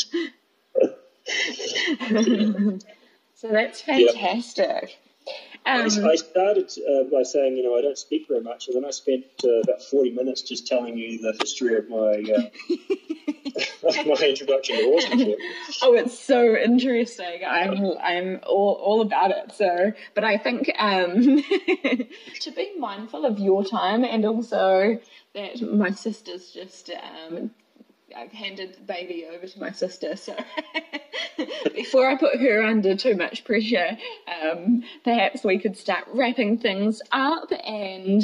So that's fantastic. I started by saying, I don't speak very much, and then I spent about 40 minutes just telling you the history of my my introduction to horsemanship. Oh, it's so interesting. I'm all about it. So, but I think to be mindful of your time, and also that my sister's just I've handed the baby over to my sister, so before I put her under too much pressure, perhaps we could start wrapping things up, and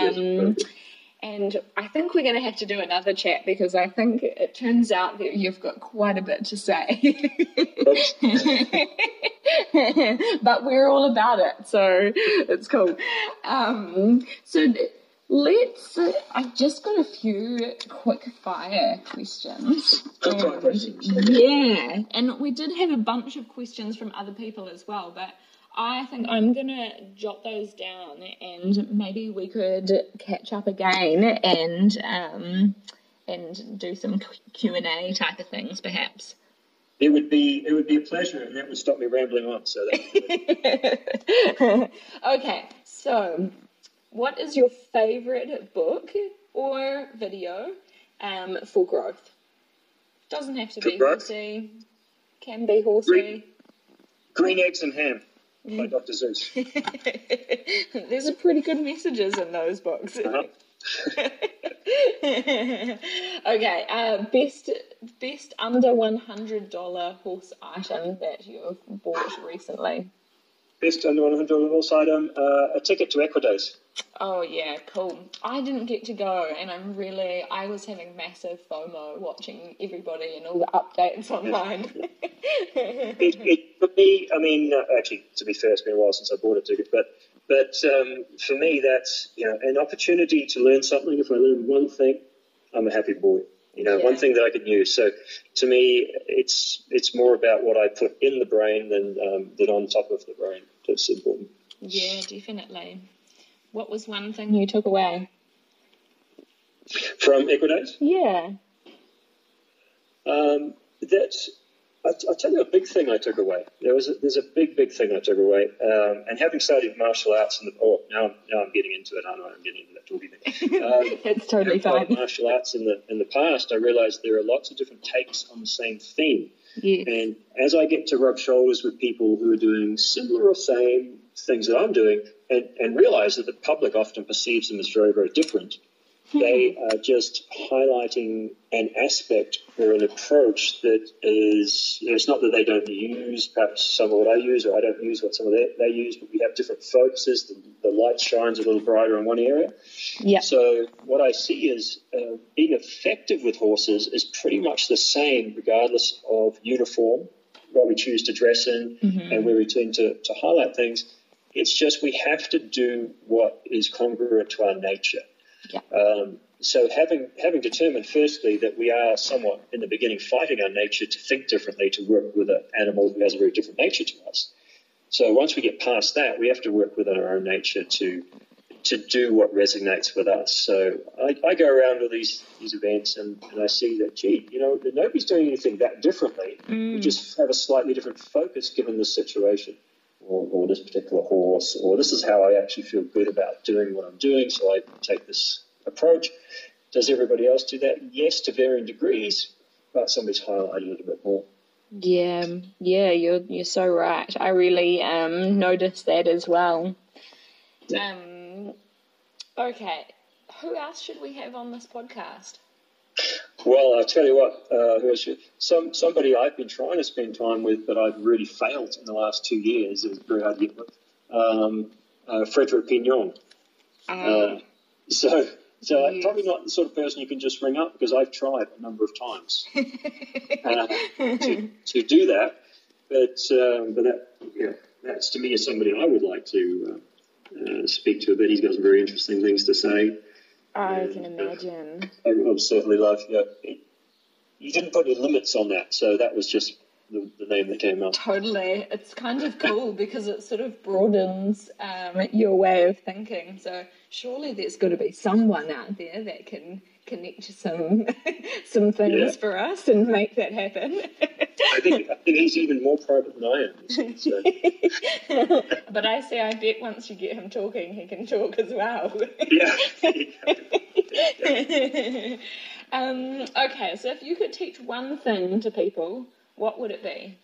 I think we're going to have to do another chat, because I think it turns out that you've got quite a bit to say. But we're all about it, so it's cool. I've just got a few quick fire questions. Yeah, and we did have a bunch of questions from other people as well, but I think I'm going to jot those down, and maybe we could catch up again and do some Q&A type of things, perhaps. It would be a pleasure, and that would stop me rambling on. So Okay, so what is your favourite book or video for growth? Doesn't have to be horsey, can be horsey. Green Eggs and Ham by Dr. Seuss. There's some pretty good messages in those books. Uh-huh. Okay, best under $100 horse item that you've bought recently. Best under $100 horse item, a ticket to Equidays. Oh yeah, cool. I didn't get to go, and I was having massive FOMO watching everybody and all the updates online. For me, I mean, actually, to be fair, it's been a while since I bought a ticket, but for me, that's, an opportunity to learn something. If I learn one thing, I'm a happy boy. One thing that I can use. So to me, it's more about what I put in the brain than on top of the brain. That's important. Yeah, definitely. What was one thing you took away from Equidays? Yeah. I'll tell you a big thing I took away. There's a big thing I took away. And having studied martial arts now I'm getting into it. I know I'm getting into that talking thing. It's totally fine. Martial arts in the past, I realized there are lots of different takes on the same theme. Yes. And as I get to rub shoulders with people who are doing similar or same things that I'm doing, and realize that the public often perceives them as very, very different, they are just highlighting an aspect or an approach that is, it's not that they don't use perhaps some of what I use, or I don't use what some of they use, but we have different focuses. The light shines a little brighter in one area. Yeah. So what I see is being effective with horses is pretty much the same regardless of uniform, what we choose to dress in, and where we tend to highlight things. It's just we have to do what is congruent to our nature. Yeah. So having determined firstly that we are somewhat in the beginning fighting our nature to think differently, to work with an animal who has a very different nature to us. So once we get past that, we have to work within our own nature to do what resonates with us. So I go around all these events and I see that, nobody's doing anything that differently. We just have a slightly different focus given the situation. Or this particular horse, or this is how I actually feel good about doing what I'm doing, so I take this approach. Does everybody else do that? Yes, to varying degrees, but somebody's highlighted it a bit more. Yeah, you're so right. I really noticed that as well. Yeah. Okay, who else should we have on this podcast? Well, I'll tell you what, somebody I've been trying to spend time with, but I've really failed in the last 2 years. It was very hard to get with. Frederick Pignon. So So I'm probably not the sort of person you can just ring up, because I've tried a number of times to do that. But that's to me is somebody I would like to speak to a bit. He's got some very interesting things to say. I can imagine. I would certainly love. You didn't put any limits on that, so that was just the name that came up. Totally. It's kind of cool because it sort of broadens your way of thinking. So surely there's got to be someone out there that can connect some things for us and make that happen. I think he's even more private than I am. So. But I bet once you get him talking, he can talk as well. Yeah. Okay, so if you could teach one thing to people, what would it be?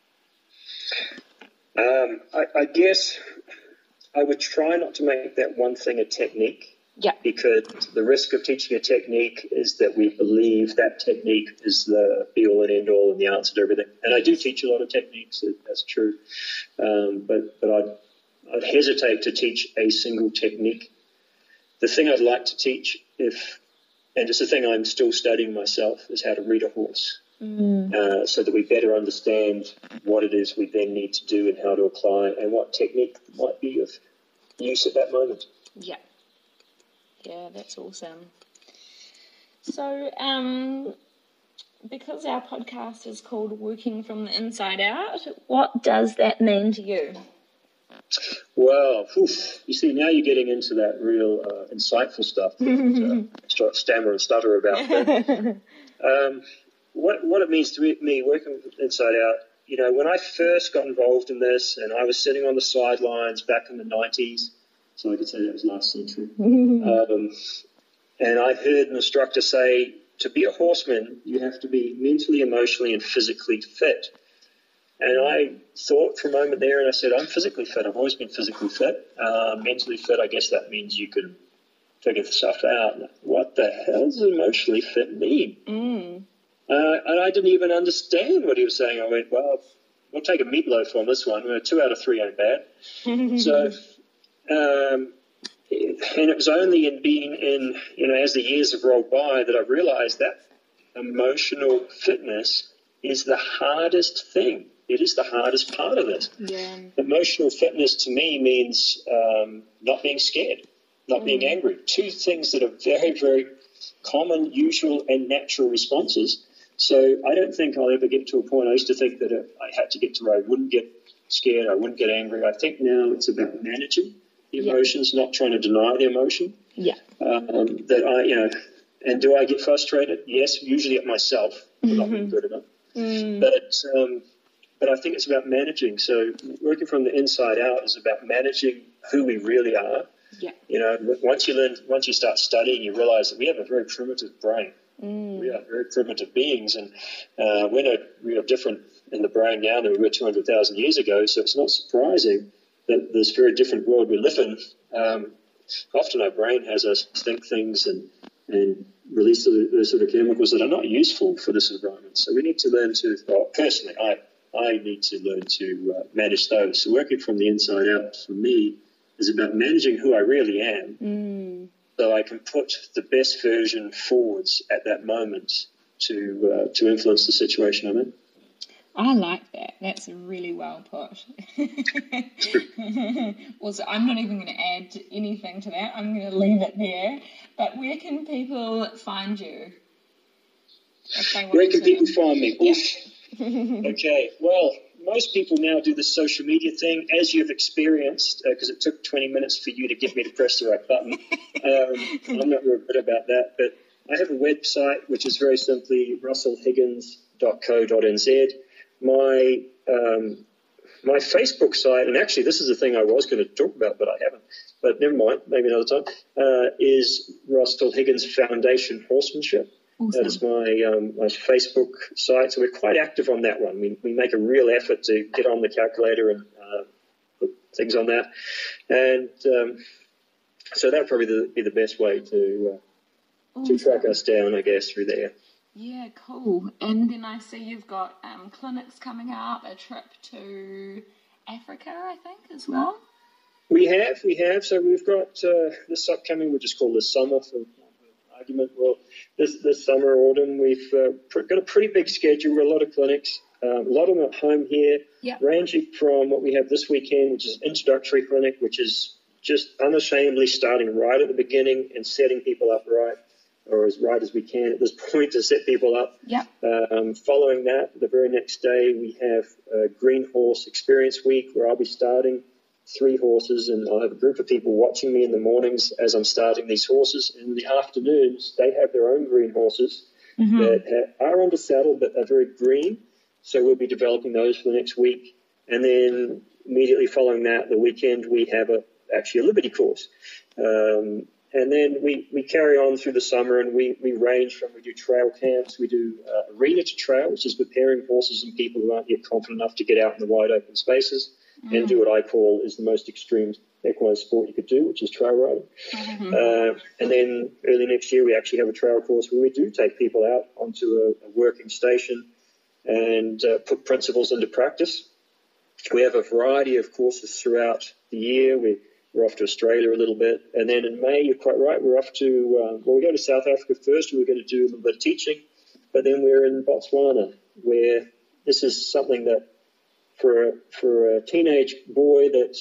I guess I would try not to make that one thing a technique. Yeah. Because the risk of teaching a technique is that we believe that technique is the be-all and end-all and the answer to everything. And I do teach a lot of techniques, that's true. But I'd hesitate to teach a single technique. The thing I'd like to teach, and it's a thing I'm still studying myself, is how to read a horse. So that we better understand what it is we then need to do and how to apply and what technique might be of use at that moment. Yeah. Yeah, that's awesome. So, because our podcast is called Working from the Inside Out, what does that mean to you? Well, you see, now you're getting into that real insightful stuff that stammer and stutter about. But, what it means to me, working from the inside out, when I first got involved in this and I was sitting on the sidelines back in the 90s, so I could say that was last century, and I heard an instructor say, to be a horseman, you have to be mentally, emotionally, and physically fit. And I thought for a moment there, and I said, I'm physically fit. I've always been physically fit. Mentally fit, I guess that means you can figure stuff out. What the hell does emotionally fit mean? And I didn't even understand what he was saying. I went, well, we'll take a meatloaf on this one. 2 out of 3 ain't bad. So, and it was only in being in, as the years have rolled by, that I realized that emotional fitness is the hardest thing. It is the hardest part of it. Yeah. Emotional fitness to me means not being scared, not being angry. 2 things that are very, very common, usual, and natural responses. So I don't think I'll ever get to a point. I used to think that I had to get to where I wouldn't get scared, I wouldn't get angry. I think now it's about managing the emotions, not trying to deny the emotion. Yeah. And do I get frustrated? Yes, usually at myself for not being good enough. But I think it's about managing. So working from the inside out is about managing who we really are. Yeah. Once you start studying, you realize that we have a very primitive brain. We are very primitive beings, and we are different in the brain now than we were 200,000 years ago. So it's not surprising that this very different world we live in. Often our brain has us think things and release those sort of chemicals that are not useful for this environment. So we need to learn to. Well, personally, I need to learn to manage those. So working from the inside out for me is about managing who I really am, so I can put the best version forwards at that moment to influence the situation I'm in. I like that. That's really well put. Well, so I'm not even going to add anything to that. I'm going to leave it there. But where can people find you? Where can people find me? Yeah. Okay. Well, most people now do the social media thing, as you've experienced, because it took 20 minutes for you to get me to press the right button. I'm not real good about that, but I have a website, which is very simply russellhiggins.co.nz. My Facebook site, and actually this is the thing I was going to talk about, but I haven't, but never mind, maybe another time, is Russell Higgins Foundation Horsemanship. Awesome. That is my Facebook site. So we're quite active on that one. We make a real effort to get on the calculator and put things on that. And so that would probably be the best way to track us down, I guess, through there. Yeah, cool. And then I see you've got clinics coming up, a trip to Africa, I think, as well. We have. So we've got this upcoming, we'll just call this summer for argument. Well, this summer, autumn, we've got a pretty big schedule, a lot of clinics, a lot of them at home here, ranging from what we have this weekend, which is an introductory clinic, which is just unashamedly starting right at the beginning and setting people up right, or as right as we can at this point to set people up. Following that, the very next day, we have a Green Horse Experience Week where I'll be starting 3 horses, and I'll have a group of people watching me in the mornings as I'm starting these horses. In the afternoons, they have their own green horses that are under saddle but are very green. So we'll be developing those for the next week. And then immediately following that, the weekend, we have actually a Liberty course. And then we carry on through the summer, and we range from, we do trail camps, we do arena to trail, which is preparing horses and people who aren't yet confident enough to get out in the wide open spaces and do what I call is the most extreme equine sport you could do, which is trail riding. And then early next year, we actually have a trail course where we do take people out onto a working station and put principles into practice. We have a variety of courses throughout the year. We're off to Australia a little bit. And then in May, you're quite right, we're off to, we go to South Africa first. We're going to do a little bit of teaching. But then we're in Botswana, where this is something that for a teenage boy that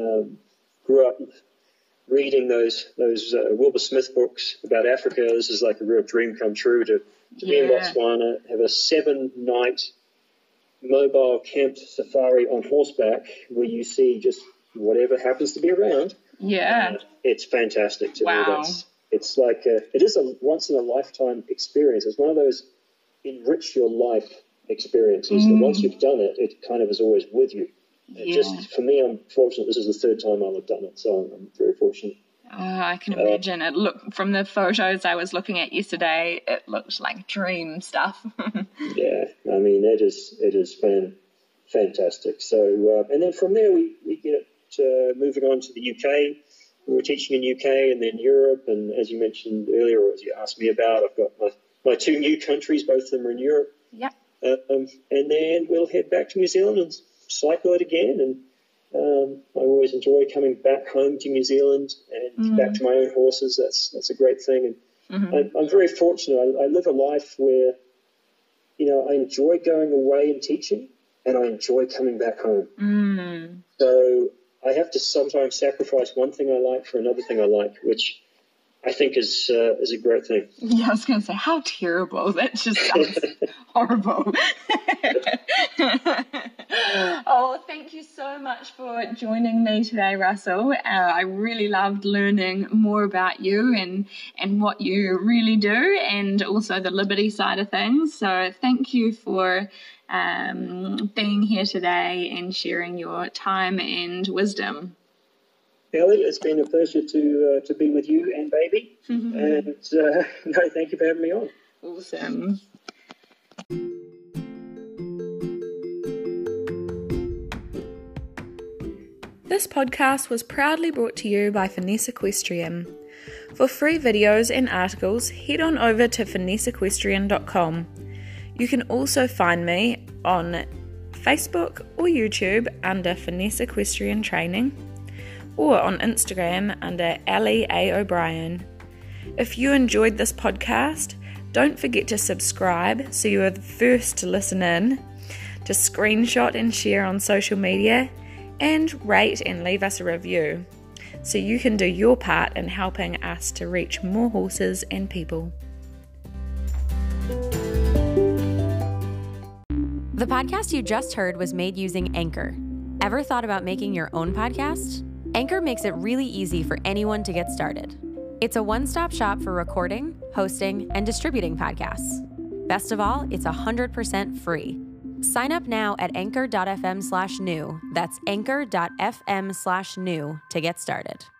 grew up reading those Wilbur Smith books about Africa, this is like a real dream come true to be in Botswana, have a 7-night mobile camped safari on horseback where you see just whatever happens to be around. It's fantastic to me. It's like it is a once in a lifetime experience. It's one of those enrich your life experiences that once you've done it, it kind of is always with you. Just for me, I'm fortunate. This is the 3rd time I've done it, so I'm very fortunate. I can imagine it. Look, from the photos I was looking at yesterday, it looks like dream stuff. Yeah, I mean, it is fantastic. So, and then from there we get moving on to the UK. We were teaching in UK and then Europe, and as you mentioned earlier, or as you asked me about, I've got my 2 new countries, both of them are in Europe. And then we'll head back to New Zealand and cycle it again. And I always enjoy coming back home to New Zealand and back to my own horses. That's a great thing. And I'm very fortunate. I live a life where, I enjoy going away and teaching, and I enjoy coming back home. So I have to sometimes sacrifice one thing I like for another thing I like, which I think is a great thing. Yeah, I was going to say, how terrible. That just sounds horrible. Oh, thank you so much for joining me today, Russell. I really loved learning more about you and what you really do, and also the Liberty side of things. So thank you for being here today and sharing your time and wisdom. Ellie, it's been a pleasure to be with you and baby. And thank you for having me on. Awesome. This podcast was proudly brought to you by Finesse Equestrian. For free videos and articles, head on over to finesseequestrian.com. You can also find me on Facebook or YouTube under Finesse Equestrian Training, or on Instagram under Ellie A. O'Brien. If you enjoyed this podcast, don't forget to subscribe so you are the first to listen in, to screenshot and share on social media, and rate and leave us a review so you can do your part in helping us to reach more horses and people. The podcast you just heard was made using Anchor. Ever thought about making your own podcast? Anchor makes it really easy for anyone to get started. It's a one-stop shop for recording, hosting, and distributing podcasts. Best of all, it's 100% free. Sign up now at anchor.fm/new. That's anchor.fm/new to get started.